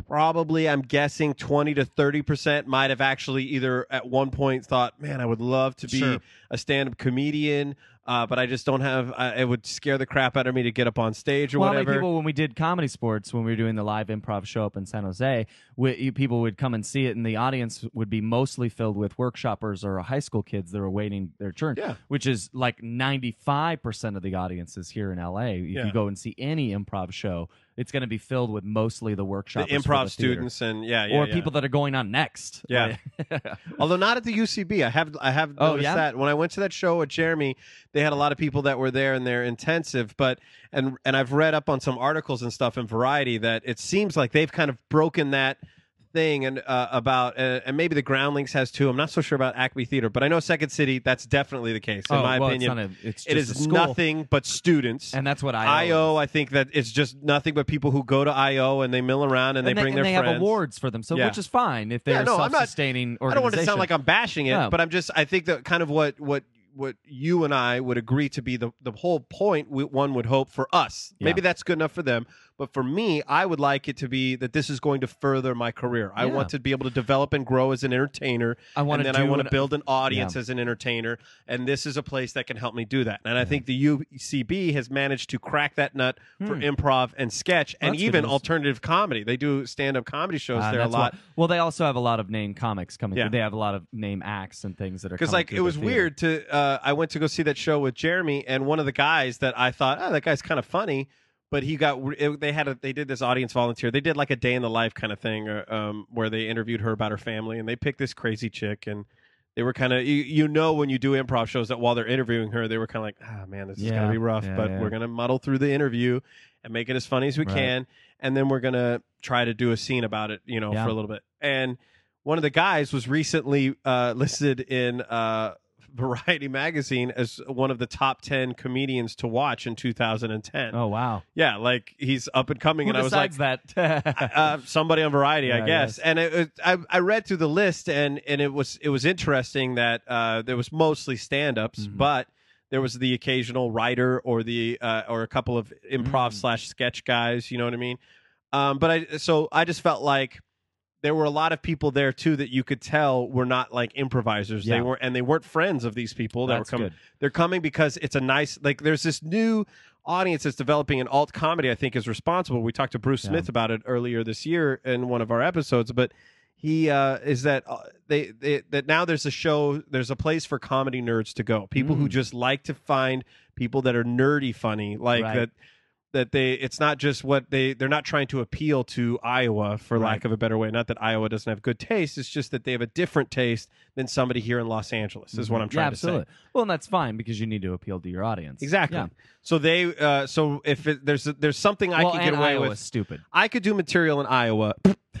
probably, I'm guessing twenty to thirty percent might have actually either at one point thought, man, I would love to be Sure. a stand-up comedian, uh, but I just don't have, uh, it would scare the crap out of me to get up on stage or well, whatever. How many people, when we did Comedy Sports, when we were doing the live improv show up in San Jose, we, you- people would come and see it, and the audience would be mostly filled with workshoppers or high school kids that are waiting their turn, Yeah. which is like ninety-five percent of the audiences here in L A. If Yeah. you go and see any improv show, it's going to be filled with mostly the The workshoppers. for improv the theater. students and yeah, yeah or yeah. people that are going on next. Yeah. Although not at the U C B. I have I have Oh, noticed yeah? that. When I went to that show with Jeremy, they had a lot of people that were there in their intensive, but and and I've read up on some articles and stuff in Variety that it seems like they've kind of broken that thing and uh, about uh, and maybe the Groundlings has too. I'm not so sure about Acme Theater, but I know Second City, that's definitely the case in Oh, my well, opinion. It's not a, it's It just a is school. nothing but students. And that's what I I O, I think that it's just nothing but people who go to I O and they mill around and, they bring and their they friends. have awards for them, so Yeah. which is fine if they're Yeah, no, I'm not- self-sustaining I don't want to sound organization. like I'm bashing it, No. but I'm just I think that kind of what what what you and I would agree to be the the whole point we, one would hope for us. Yeah. Maybe that's good enough for them, but for me, I would like it to be that this is going to further my career. I Yeah. want to be able to develop and grow as an entertainer. I wanna and then I do want an- to build an audience Yeah. as an entertainer, and this is a place that can help me do that. And I think the U C B has managed to crack that nut for Hmm. improv and sketch and That's good even news. alternative comedy. They do stand-up comedy shows Ah, there a that's lot. why- well, they also have a lot of name comics coming Yeah. through. They have a lot of name acts and things that are Because coming like through it the was theater. weird to uh, I went to go see that show with Jeremy, and one of the guys that I thought, oh, that guy's kind of funny, but he got it, they had a they did this audience volunteer. They did like a day in the life kind of thing, uh, um, where they interviewed her about her family, and they picked this crazy chick, and they were kind of you, you know when you do improv shows that while they're interviewing her, they were kind of like, ah man, this is Yeah. gonna be rough, Yeah, but yeah. we're gonna muddle through the interview and make it as funny as we Right. can, and then we're gonna try to do a scene about it, you know, Yeah. for a little bit. And one of the guys was recently uh, listed in uh, Variety magazine as one of the top ten comedians to watch in two thousand ten. Oh wow! Yeah, like he's up and coming, Who and I was like, decides that? uh, somebody on Variety, I Yeah, guess. yes. And it, it, I, I read through the list, and and it was it was interesting that uh, there was mostly stand-ups, Mm-hmm. but there was the occasional writer or the uh, or a couple of improv Mm. slash sketch guys. You know what I mean? Um, but I so I just felt like there were a lot of people there too that you could tell were not like improvisers. They Yeah. weren't, and they weren't friends of these people that That's were coming. good. They're coming because it's a nice like. There's this new audience that's developing, and alt comedy I think is responsible. We talked to Bruce Yeah. Smith about it earlier this year in one of our episodes, but he uh, is that uh, they, they that now there's a show, there's a place for comedy nerds to go. People who Mm. just like to find people that are nerdy funny, like Right. that. That they, it's not just what they, they're not trying to appeal to Iowa, for Right. lack of a better way. Not that Iowa doesn't have good taste. It's just that they have a different taste than somebody here in Los Angeles. Is what I'm Mhm. trying yeah, to absolutely. say. Well, and that's fine because you need to appeal to your audience. Exactly. Yeah. So they, uh, so if it, there's there's something I well, can get and away Iowa's with, stupid. I could do material in Iowa.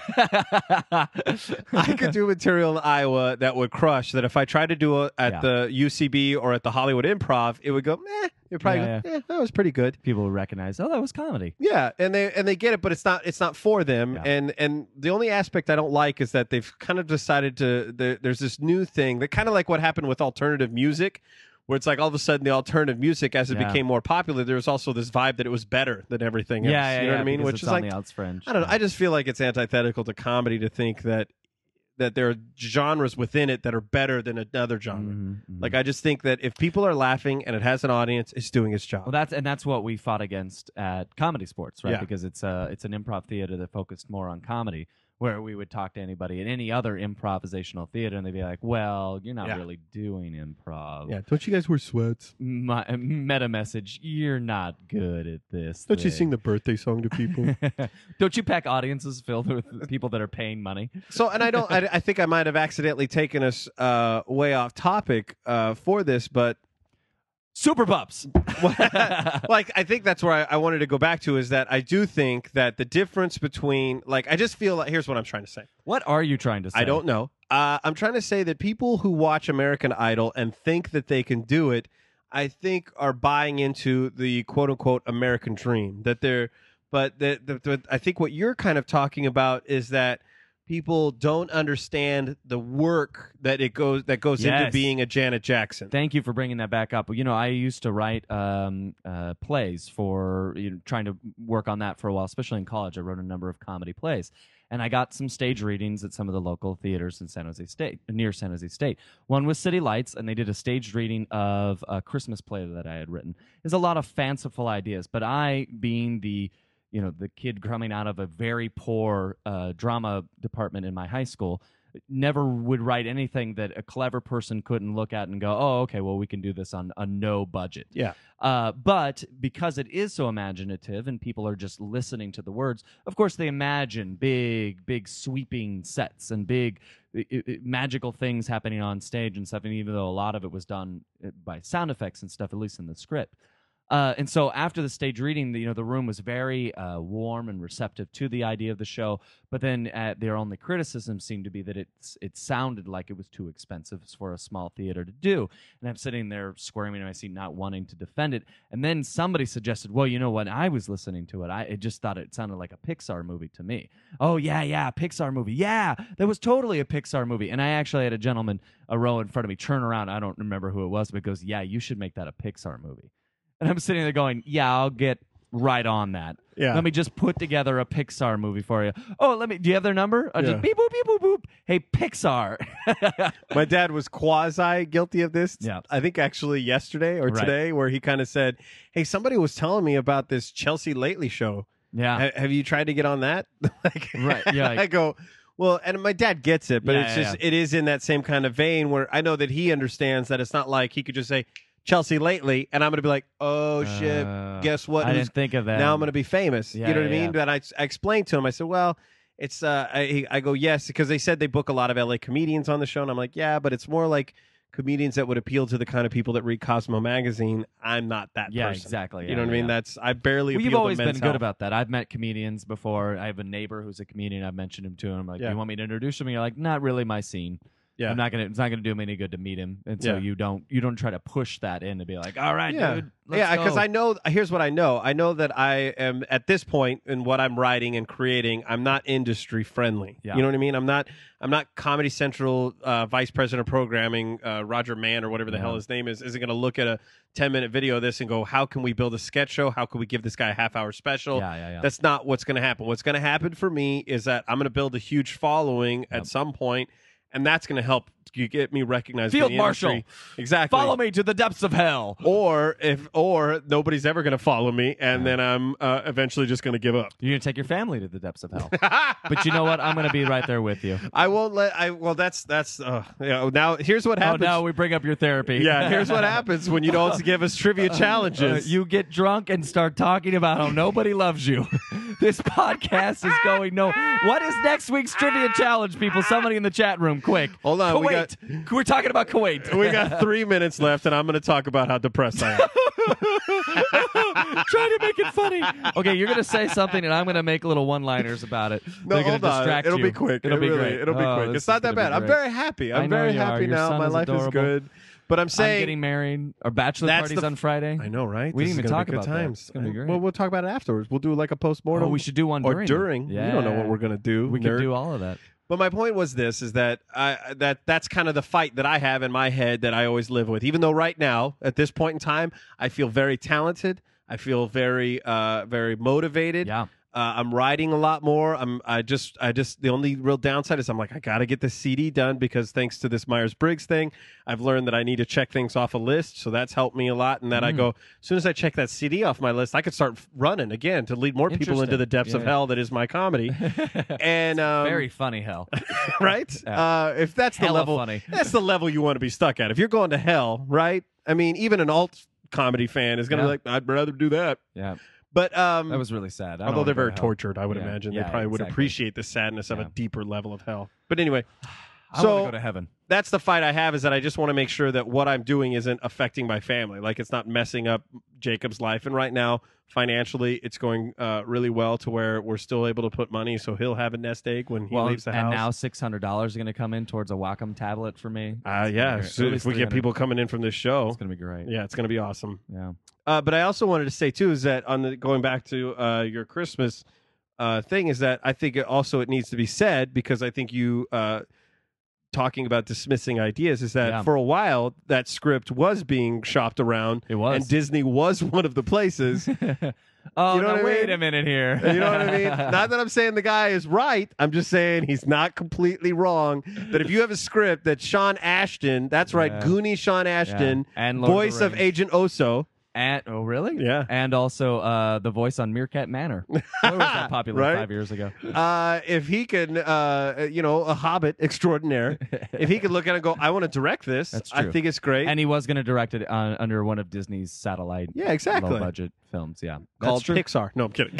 I could do material in Iowa that would crush. That if I tried to do it at Yeah. the U C B or at the Hollywood Improv, it would go. Meh. You'd probably Yeah, go. Eh, that was pretty good. People will recognize. Oh, that was comedy. Yeah, and they and they get it, but it's not it's not for them. Yeah. And and the only aspect I don't like is that they've kind of decided to. There, there's this new thing that kind of like what happened with alternative music, where it's like all of a sudden the alternative music, as it Yeah. became more popular, there was also this vibe that it was better than everything Yeah, else. yeah, you know yeah, what I mean? because Which it's is on like the outs fringe. I don't know. Yeah. I just feel like it's antithetical to comedy to think that that there are genres within it that are better than another genre. Mhm, mhm. Like I just think that if people are laughing and it has an audience, it's doing its job. Well, that's and that's what we fought against at Comedy Sports, right? Yeah. Because it's a it's an improv theater that focused more on comedy, where we would talk to anybody in any other improvisational theater, and they'd be like, "Well, you're not Yeah. really doing improv." yeah, don't you guys wear sweats? My, meta message: you're not good at this. Don't you thing." sing the birthday song to people? Don't you pack audiences filled with people that are paying money? So, and I don't. I, I think I might have accidentally taken us uh, way off topic uh, for this, but Super Pups. like I think that's where I, I wanted to go back to is that I do think that the difference between like I just feel like here's what I'm trying to say. What are you trying to say? I don't know. Uh, I'm trying to say that people who watch American Idol and think that they can do it, I think are buying into the quote unquote American dream. That they're, but the, the, the, I think what you're kind of talking about is that people don't understand the work that it goes that goes into Yes. being a Janet Jackson. Thank you for bringing that back up. You know, I used to write um, uh, plays for you know, trying to work on that for a while, especially in college. I wrote a number of comedy plays. And I got some stage readings at some of the local theaters in San Jose State, near San Jose State. One was City Lights, and they did a staged reading of a Christmas play that I had written. There's a lot of fanciful ideas, but I, being the, you know, the kid coming out of a very poor uh, drama department in my high school, never would write anything that a clever person couldn't look at and go, oh, okay, well, we can do this on a no budget. Yeah. Uh, but because it is so imaginative and people are just listening to the words, of course, they imagine big, big sweeping sets and big I- I- magical things happening on stage and stuff. And even though a lot of it was done by sound effects and stuff, at least in the script. Uh, and so after the stage reading, the, you know, the room was very uh, warm and receptive to the idea of the show. But then uh, their only criticism seemed to be that it's, it sounded like it was too expensive for a small theater to do. And I'm sitting there squirming in my seat, not wanting to defend it. And then somebody suggested, well, you know, when I was listening to it, I it just thought it sounded like a Pixar movie to me. Oh, yeah, yeah, Pixar movie. Yeah, that was totally a Pixar movie. And I actually had a gentleman, a row in front of me, turn around. I don't remember who it was, but goes, yeah, you should make that a Pixar movie. And I'm sitting there going, yeah, I'll get right on that. Yeah. Let me just put together a Pixar movie for you. Oh, let me. Do you have their number? I'll Yeah. just beep, boop, beep, boop, boop. Hey, Pixar. My dad was quasi guilty of this. Yeah. I think actually yesterday or Right. today, where he kind of said, hey, somebody was telling me about this Chelsea Lately show. Yeah. Ha- have you tried to get on that? like, Right, yeah, like- I go, well, and my dad gets it, but Yeah, it's yeah, just, yeah. it is in that same kind of vein where I know that he understands that it's not like he could just say, Chelsea Lately, and I'm going to be like, oh, shit, Uh, guess what? I Who's- didn't think of that. Now I'm going to be famous. Yeah, you know what yeah, I mean? yeah. But I, I explained to him, I said, well, it's, uh, I, I go, yes, because they said they book a lot of L A comedians on the show, and I'm like, yeah, but it's more like comedians that would appeal to the kind of people that read Cosmo magazine. I'm not that Yeah, person. exactly. You Yeah, know what I mean? yeah. That's, I barely Well, appeal you've always to been men's good health. about that. I've met comedians before. I have a neighbor who's a comedian. I've mentioned him to him. I'm like, Yeah. you want me to introduce him? And you're like, not really my scene. Yeah. I'm not gonna. It's not gonna do him any good to meet him, and so Yeah. you don't. You don't try to push that in to be like, all right, Yeah. dude. Let's yeah, because go." I know, here's what I know. I know that I am, at this point in what I'm writing and creating, I'm not industry friendly. Yeah. You know what I mean? I'm not I'm not Comedy Central uh, Vice President of Programming, uh, Roger Mann or whatever the Yeah. hell his name is, isn't going to look at a ten-minute video of this and go, how can we build a sketch show? How can we give this guy a half-hour special? Yeah, yeah, yeah. That's not what's going to happen. What's going to happen for me is that I'm going to build a huge following at some point, and that's going to help you get me recognized. in Field the Marshal. industry. Exactly. Follow me to the depths of hell. Or if, or nobody's ever going to follow me, and then I'm uh, eventually just going to give up. You're gonna take your family to the depths of hell. But you know what? I'm gonna be right there with you. I won't let. I well, that's that's. Uh, you know, now here's what happens. Oh, now we bring up your therapy. Yeah, here's what happens when you don't give us trivia challenges. Uh, you get drunk and start talking about how nobody loves you. This podcast is going no. What is next week's trivia challenge, people? Somebody in the chat room, quick. Hold on, we Kuwait. got- We're talking about Kuwait. We got three minutes left, and I'm going to talk about how depressed I am. Trying to make it funny. Okay, you're gonna say something, and I'm gonna make little one-liners about it. No, They're gonna hold on. distract It'll you. be quick. It'll It be really- great. It'll be Oh, quick. this It's is not that gonna be bad. I'm great. very happy. I'm I know very you are. happy Your now. son My is life adorable. is good. But I'm saying I'm getting married. Our bachelor That's party's the- on Friday. I know, right? We This didn't is even gonna talk be good about that. times. It's gonna be great. Well, we'll talk about it afterwards. We'll do like a post-mortem. Oh, we should do one or during. during. Yeah. We don't know what we're gonna do. We nerd. can do all of that. But my point was this: is that I that that's kind of the fight that I have in my head that I always live with. Even though right now, at this point in time, I feel very talented. I feel very, uh, very motivated. Yeah. Uh, I'm writing a lot more. I'm. I just. I just. The only real downside is I'm like I got to get the C D done because thanks to this Myers Briggs thing, I've learned that I need to check things off a list. So that's helped me a lot. And that I Mm. go as soon as I check that C D off my list, I could start running again to lead more people into Interesting. the depths of Yeah. hell that is my comedy. and um, Very funny hell. right? Yeah. Uh, if that's the Hella level, funny. that's the level you want to be stuck at. If you're going to hell, right? I mean, even an alt comedy fan is going to Yeah. be like, I'd rather do that. Yeah. But um, That was really sad. I don't although wanna they're go to very hell. tortured, I would Yeah. imagine Yeah, they probably would exactly. appreciate the sadness of a Yeah. deeper level of hell. But anyway, I so want to go to heaven. that's the fight I have is that I just want to make sure that what I'm doing isn't affecting my family. Like it's not messing up Jacob's life. And right now, financially, it's going uh, really well to where we're still able to put money. So he'll have a nest egg when he Well, leaves the and house. now six hundred dollars is going to come in towards a Wacom tablet for me. uh, yeah, It's so gonna be if we great. get people coming in from this show, It's going to be great. yeah, it's going to be awesome. Yeah. Uh, but I also wanted to say too is that on the going back to uh, your Christmas uh, thing is that I think it also it needs to be said because I think you uh, talking about dismissing ideas is that Yeah. for a while that script was being shopped around. It was. and Disney was one of the places. Oh, You know now what I wait mean? a minute here. You know what I mean? Not that I'm saying the guy is right. I'm just saying he's not completely wrong. That if you have a script that Sean Ashton, that's right, Yeah. Goonie Sean Ashton, Yeah. And Lord of the voice of Rings. Agent Oso. And oh, really? Yeah. And also uh, the voice on Meerkat Manor. Boy, was that popular Right? five years ago. Uh, if he can, uh, you know, a Hobbit extraordinaire, if he could look at it and go, I want to direct this, That's I true. think it's great. And he was going to direct it on, under one of Disney's satellite, Yeah, exactly. low budget films. Yeah, Called That's true. Pixar. No, I'm kidding.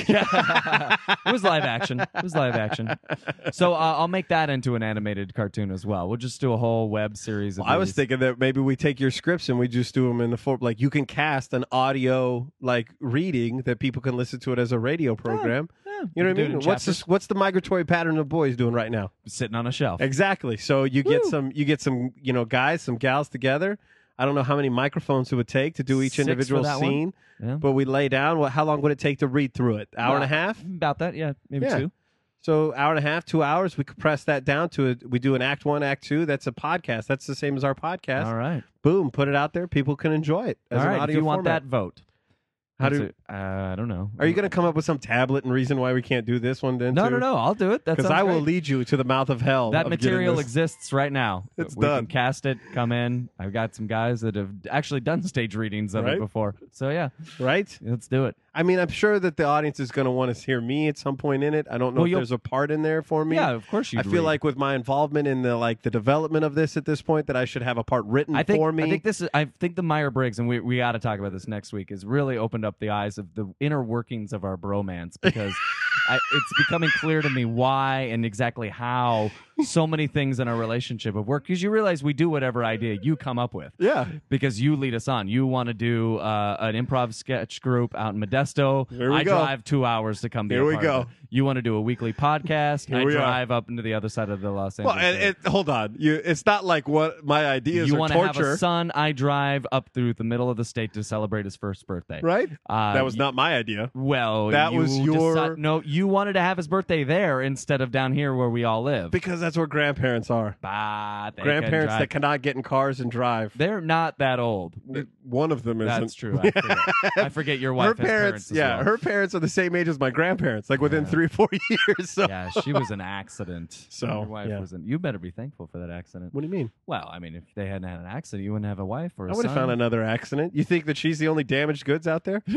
It was live action. It was live action. So uh, I'll make that into an animated cartoon as well. We'll just do a whole web series. Of Well, I was these. thinking that maybe we take your scripts and we just do them in the form, like you can cast an audio like reading that people can listen to it as a radio program. Yeah, You know what do I it mean? in What's chapters. this, what's the migratory pattern of boys doing right now? Sitting on a shelf. Exactly. So you get Woo. some you get some, you know, guys, some gals together. I don't know how many microphones it would take to do each Six for individual that one. scene, Yeah. but we lay down. What? How long would it take to read through it? Hour and a Well, half. About that, yeah, maybe Yeah. two. So hour and a half, two hours. We could press that down to it. We do an act one, act two. That's a podcast. That's the same as our podcast. All right. Boom, put it out there. People can enjoy it as All an right. audio If you want format. that, vote. How What's do? it? Uh, I don't know. Are you going to come up with some tablet and reason why we can't do this one? Then No, too? no, no. I'll do it. That Because sounds I will great. lead you to the mouth of hell. That of getting material this. exists right now. It's we done. can cast it, come in. I've got some guys that have actually done stage readings of Right? it before. So yeah, right? let's do it. I mean, I'm sure that the audience is going to want to hear me at some point in it. I don't know Well, if you'll- there's a part in there for me. Yeah, of course you. I feel like with my involvement in the like the development of this at this point, that I should have a part written I think for me. I think this is. I think the Meyer Briggs, and we we got to talk about this next week, has really opened up the eyes of the inner workings of our bromance because I, it's becoming clear to me why and exactly how so many things in our relationship have worked. Because you realize we do whatever idea you come up with. Yeah. Because you lead us on. You want to do uh, an improv sketch group out in Modesto. Here we I go. drive two hours to come be Here a we part go. of it. You want to do a weekly podcast. Here I we are. drive up into the other side of the Los well, Angeles. and area. it, hold on. You, it's not like what my ideas you are want to have torture, a son? I drive up through the middle of the state to celebrate his first birthday. right? Uh, that was y- not my idea. Well, That you was your- deci- no. You wanted to have his birthday there instead of down here where we all live. Because that's where grandparents are. Bah, they can Grandparents drive. that cannot get in cars and drive. They're not that old. One of them isn't. That's true. I forget, I forget your wife her has parents, parents as yeah, well. her parents are the same age as my grandparents, like within three, four years. So, Yeah, she was an accident. So, your wife yeah. was an, you better be thankful for that accident. what do you mean? Well, I mean, if they hadn't had an accident, you wouldn't have a wife or a I would have son. found another accident. You think that she's the only damaged goods out there?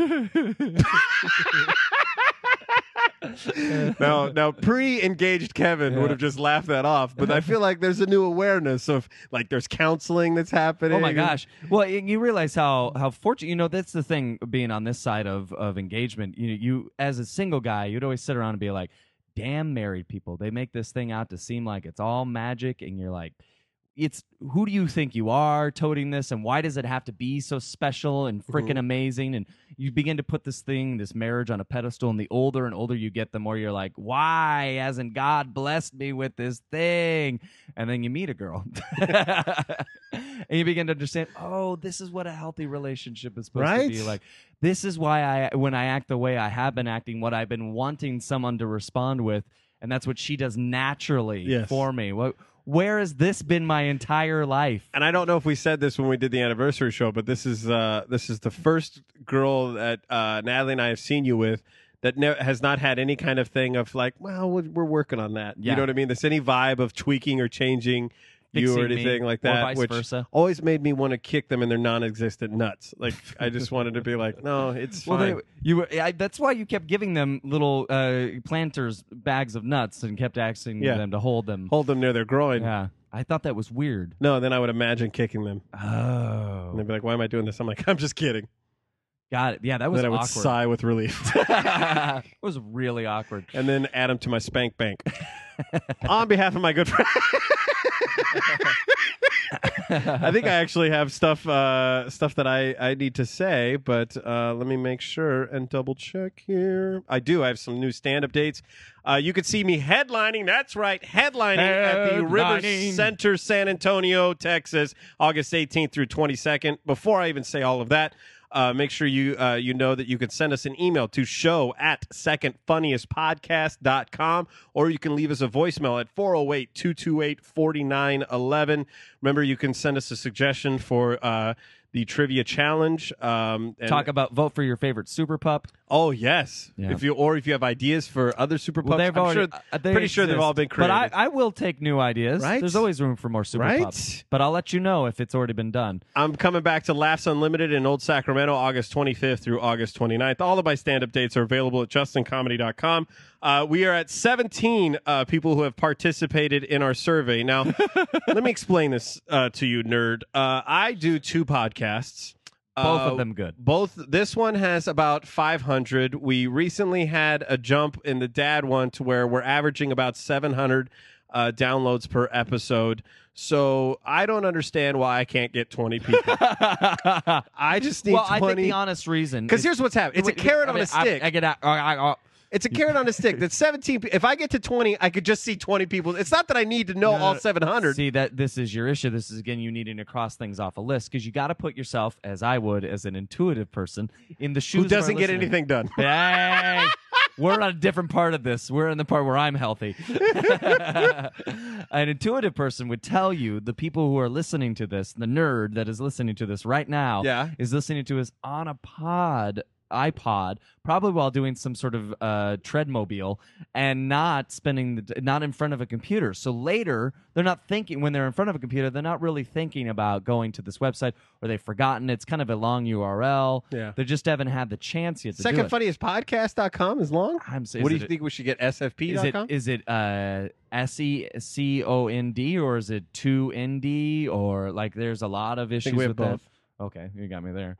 now, now, pre-engaged Kevin Yeah. would have just laughed that off, but I feel like there's a new awareness of like there's counseling that's happening. Oh my gosh! Well, y- you realize how how fortunate. You know, that's the thing. Being on this side of of engagement, you you as a single guy, you'd always sit around and be like, "Damn, married people! They make this thing out to seem like it's all magic," and you're like, "It's who do you think you are toting this, and why does it have to be so special and freaking Mhm. amazing?" And you begin to put this thing, this marriage, on a pedestal. And the older and older you get, the more you're like, "Why hasn't God blessed me with this thing?" And then you meet a girl. And you begin to understand, oh, this is what a healthy relationship is supposed Right? to be like. This is why I, when I act the way I have been acting, what I've been wanting someone to respond with, and that's what she does naturally Yes. for me. What, where has this been my entire life? And I don't know if we said this when we did the anniversary show, but this is uh, this is the first girl that uh, Natalie and I have seen you with that ne- has not had any kind of thing of like, well, we're, we're working on that. Yeah. You know what I mean? There's any vibe of tweaking or changing you Fixing or me, anything like or that, vice which versa. always made me want to kick them in their non-existent nuts. Like I just wanted to be like, no, it's Well, fine. they, you were, I, that's why you kept giving them little uh, planters bags of nuts and kept asking Yeah. them to hold them. Hold them near their groin. Yeah, I thought that was weird. No, then I would imagine kicking them. Oh, And they'd be like, why am I doing this? I'm like, I'm just kidding. got it. Yeah, that was then I would awkward. sigh with relief. It was really awkward. And then add them to my spank bank. On behalf of my good friend. I think I actually have stuff uh, stuff that I, I need to say, but uh, let me make sure and double check here. I do. I have some new stand-up dates. Uh, you can see me headlining. That's right, headlining at the River Headlining. Center, San Antonio, Texas, August eighteenth through twenty-second. Before I even say all of that, Uh, make sure you uh, you know that you can send us an email to show at second funniest podcast dot com, or you can leave us a voicemail at four oh eight, two two eight, four nine one one. Remember, you can send us a suggestion for uh, the trivia challenge. Um, and Talk about vote for your favorite super pup. Oh yes, Yeah. if you or if you have ideas for other super pups, Well, they've I'm already, sure, uh, they pretty sure they've exist. all been created. But I, I will take new ideas. Right? There's always room for more super Right? pups. But I'll let you know if it's already been done. I'm coming back to Laughs Unlimited in Old Sacramento, August twenty-fifth through August twenty-ninth. All of my stand-up dates are available at justin comedy dot com. Uh, we are at seventeen uh, people who have participated in our survey. Now, let me explain this uh, to you, nerd. Uh, I do two podcasts. Both Uh, of them good. Both. This one has about five hundred. We recently had a jump in the dad one to where we're averaging about seven hundred uh, downloads per episode. So I don't understand why I can't get twenty people. I just need well, twenty. I think the honest reason. Because is- here's what's happening. It's a Wait, carrot I on mean, a stick. I, I get out. I, I, I, It's a carrot on a stick. That's seventeen. pe- If I get to twenty, I could just see twenty people. It's not that I need to know No, no, all no. seven hundred. See, that this is your issue. This is again you needing to cross things off a list because you got to put yourself, as I would, as an intuitive person, in the shoes Who of our doesn't get listener. anything done? Hey, we're on a different part of this. We're in the part where I'm healthy. An intuitive person would tell you the people who are listening to this, the nerd that is listening to this right now, Yeah. is listening to us on a pod. iPod, probably while doing some sort of uh, treadmobile, and not spending the not in front of a computer. So later, they're not thinking when they're in front of a computer. They're not really thinking about going to this website, or they've forgotten. It's kind of a long U R L. Yeah. They just haven't had the chance yet to do Second it. funniest podcast dot com is long. I'm saying, What do you think we should get? S F P Is dot it com? is it uh, S E C O N D or is it two N D or like? There's a lot of issues we have with both. that. Okay, you got me there.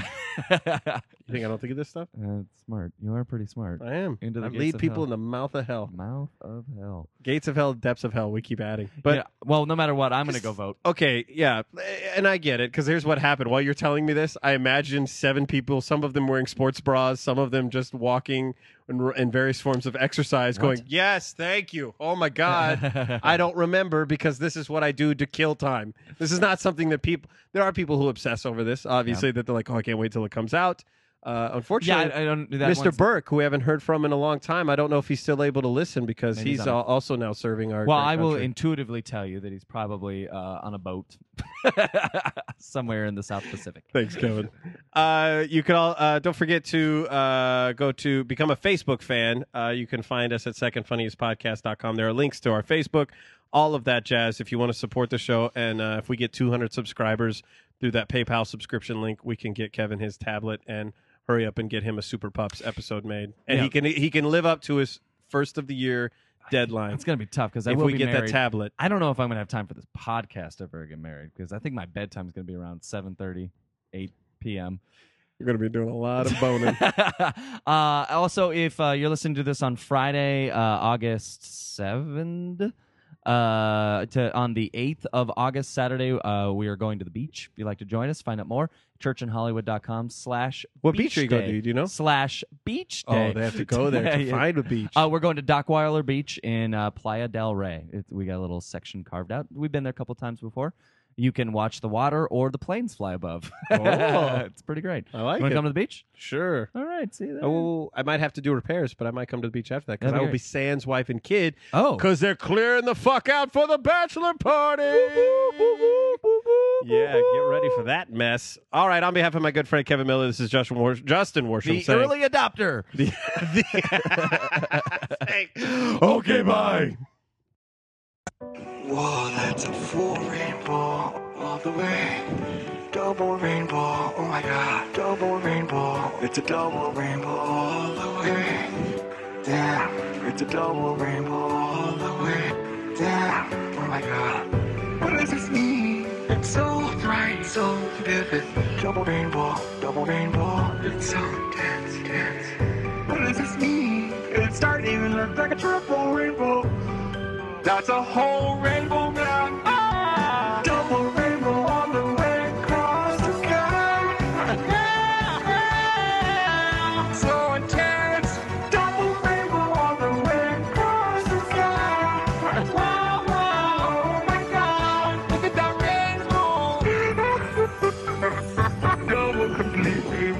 You think I don't think of this stuff? Uh, smart. You are pretty smart. I am. Into the I gates lead of people hell. in the mouth of hell. Mouth of hell. Gates of hell, depths of hell. We keep adding. But Yeah, well, no matter what, I'm going to go vote. okay, yeah, and I get it because here's what happened. While you're telling me this, I imagine seven people, some of them wearing sports bras, some of them just walking in, in various forms of exercise, What? going, "Yes, thank you. Oh my God, I don't remember because this is what I do to kill time. This is not something that people. There are people who obsess over this. Obviously, that they're like, oh, I can't wait till it comes out. Uh, unfortunately, Yeah, I, I don't. That Mister one's- Burke, who we haven't heard from in a long time, I don't know if he's still able to listen because Maybe he's he's on a- al- also now serving our. Well, great I will country. intuitively tell you that he's probably uh, on a boat somewhere in the South Pacific. Thanks, Kevin. Uh, you can all uh, don't forget to uh, go to become a Facebook fan. Uh, you can find us at second funniest podcast dot com. There are links to our Facebook, all of that jazz. If you want to support the show, and uh, if we get two hundred subscribers through that PayPal subscription link, we can get Kevin his tablet and hurry up and get him a Super Pups episode made, and Yeah. he can he can live up to his first of the year deadline. It's going to be tough because I if will we be get married. that tablet. I don't know if I'm going to have time for this podcast ever I get married because I think my bedtime is going to be around seven thirty, eight p.m. You're going to be doing a lot of boning. uh, also, if uh, you're listening to this on Friday, uh, August seventh, uh, to on the eighth of August, Saturday, uh, we are going to the beach. If you'd like to join us, find out more. church in hollywood dot com slash What beach are you going day. to? Do you know? Slash beach day. Oh, they have to go there to Yeah. find a beach. Uh, we're going to Dockweiler Beach in uh, Playa del Rey. It, we got a little section carved out. We've been there a couple times before. You can watch the water or the planes fly above. Oh. It's pretty great. I like Want it. to come to the beach? Sure. All right. See you there. Oh, I might have to do repairs, but I might come to the beach after that because That'd I be will be great. Sans wife and kid. Oh. Because they're clearing the fuck out for the bachelor party. Yeah, get ready for that mess. All right, on behalf of my good friend Kevin Miller, this is Justin, War- Justin Worsham The saying, early adopter. The, the- okay, bye. Whoa, that's a full rainbow all the way. Double rainbow, oh my God. Double rainbow, it's a double rainbow all the way. Damn, it's a double rainbow all the way. Damn, oh my God. What does this mean? It's so bright, so vivid. Double rainbow, double rainbow, it's so intense, intense. What does this mean? It's starting to even look like a triple rainbow. That's a whole rainbow now. Ah! Double rainbow all the way across the sky. So intense. Double rainbow all the way across the sky. Wow, wow, oh my God, look at that rainbow. Double complete rainbow.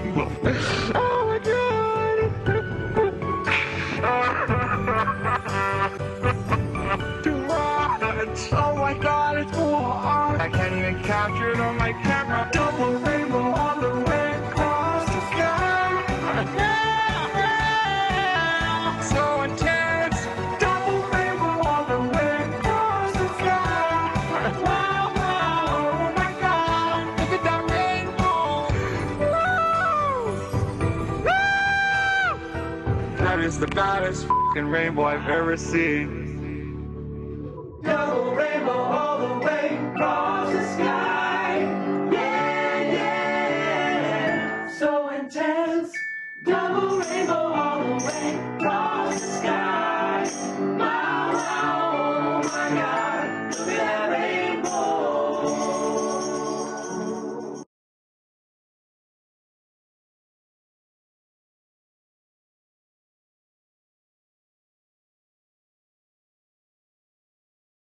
captured on my camera. Double rainbow all the way across the sky. Yeah, so intense. Double rainbow all the way across the sky. Wow, wow, oh my God, look at that rainbow. Woo! Woo! That is the baddest f***ing rainbow I've ever seen. Double rainbow all the way across.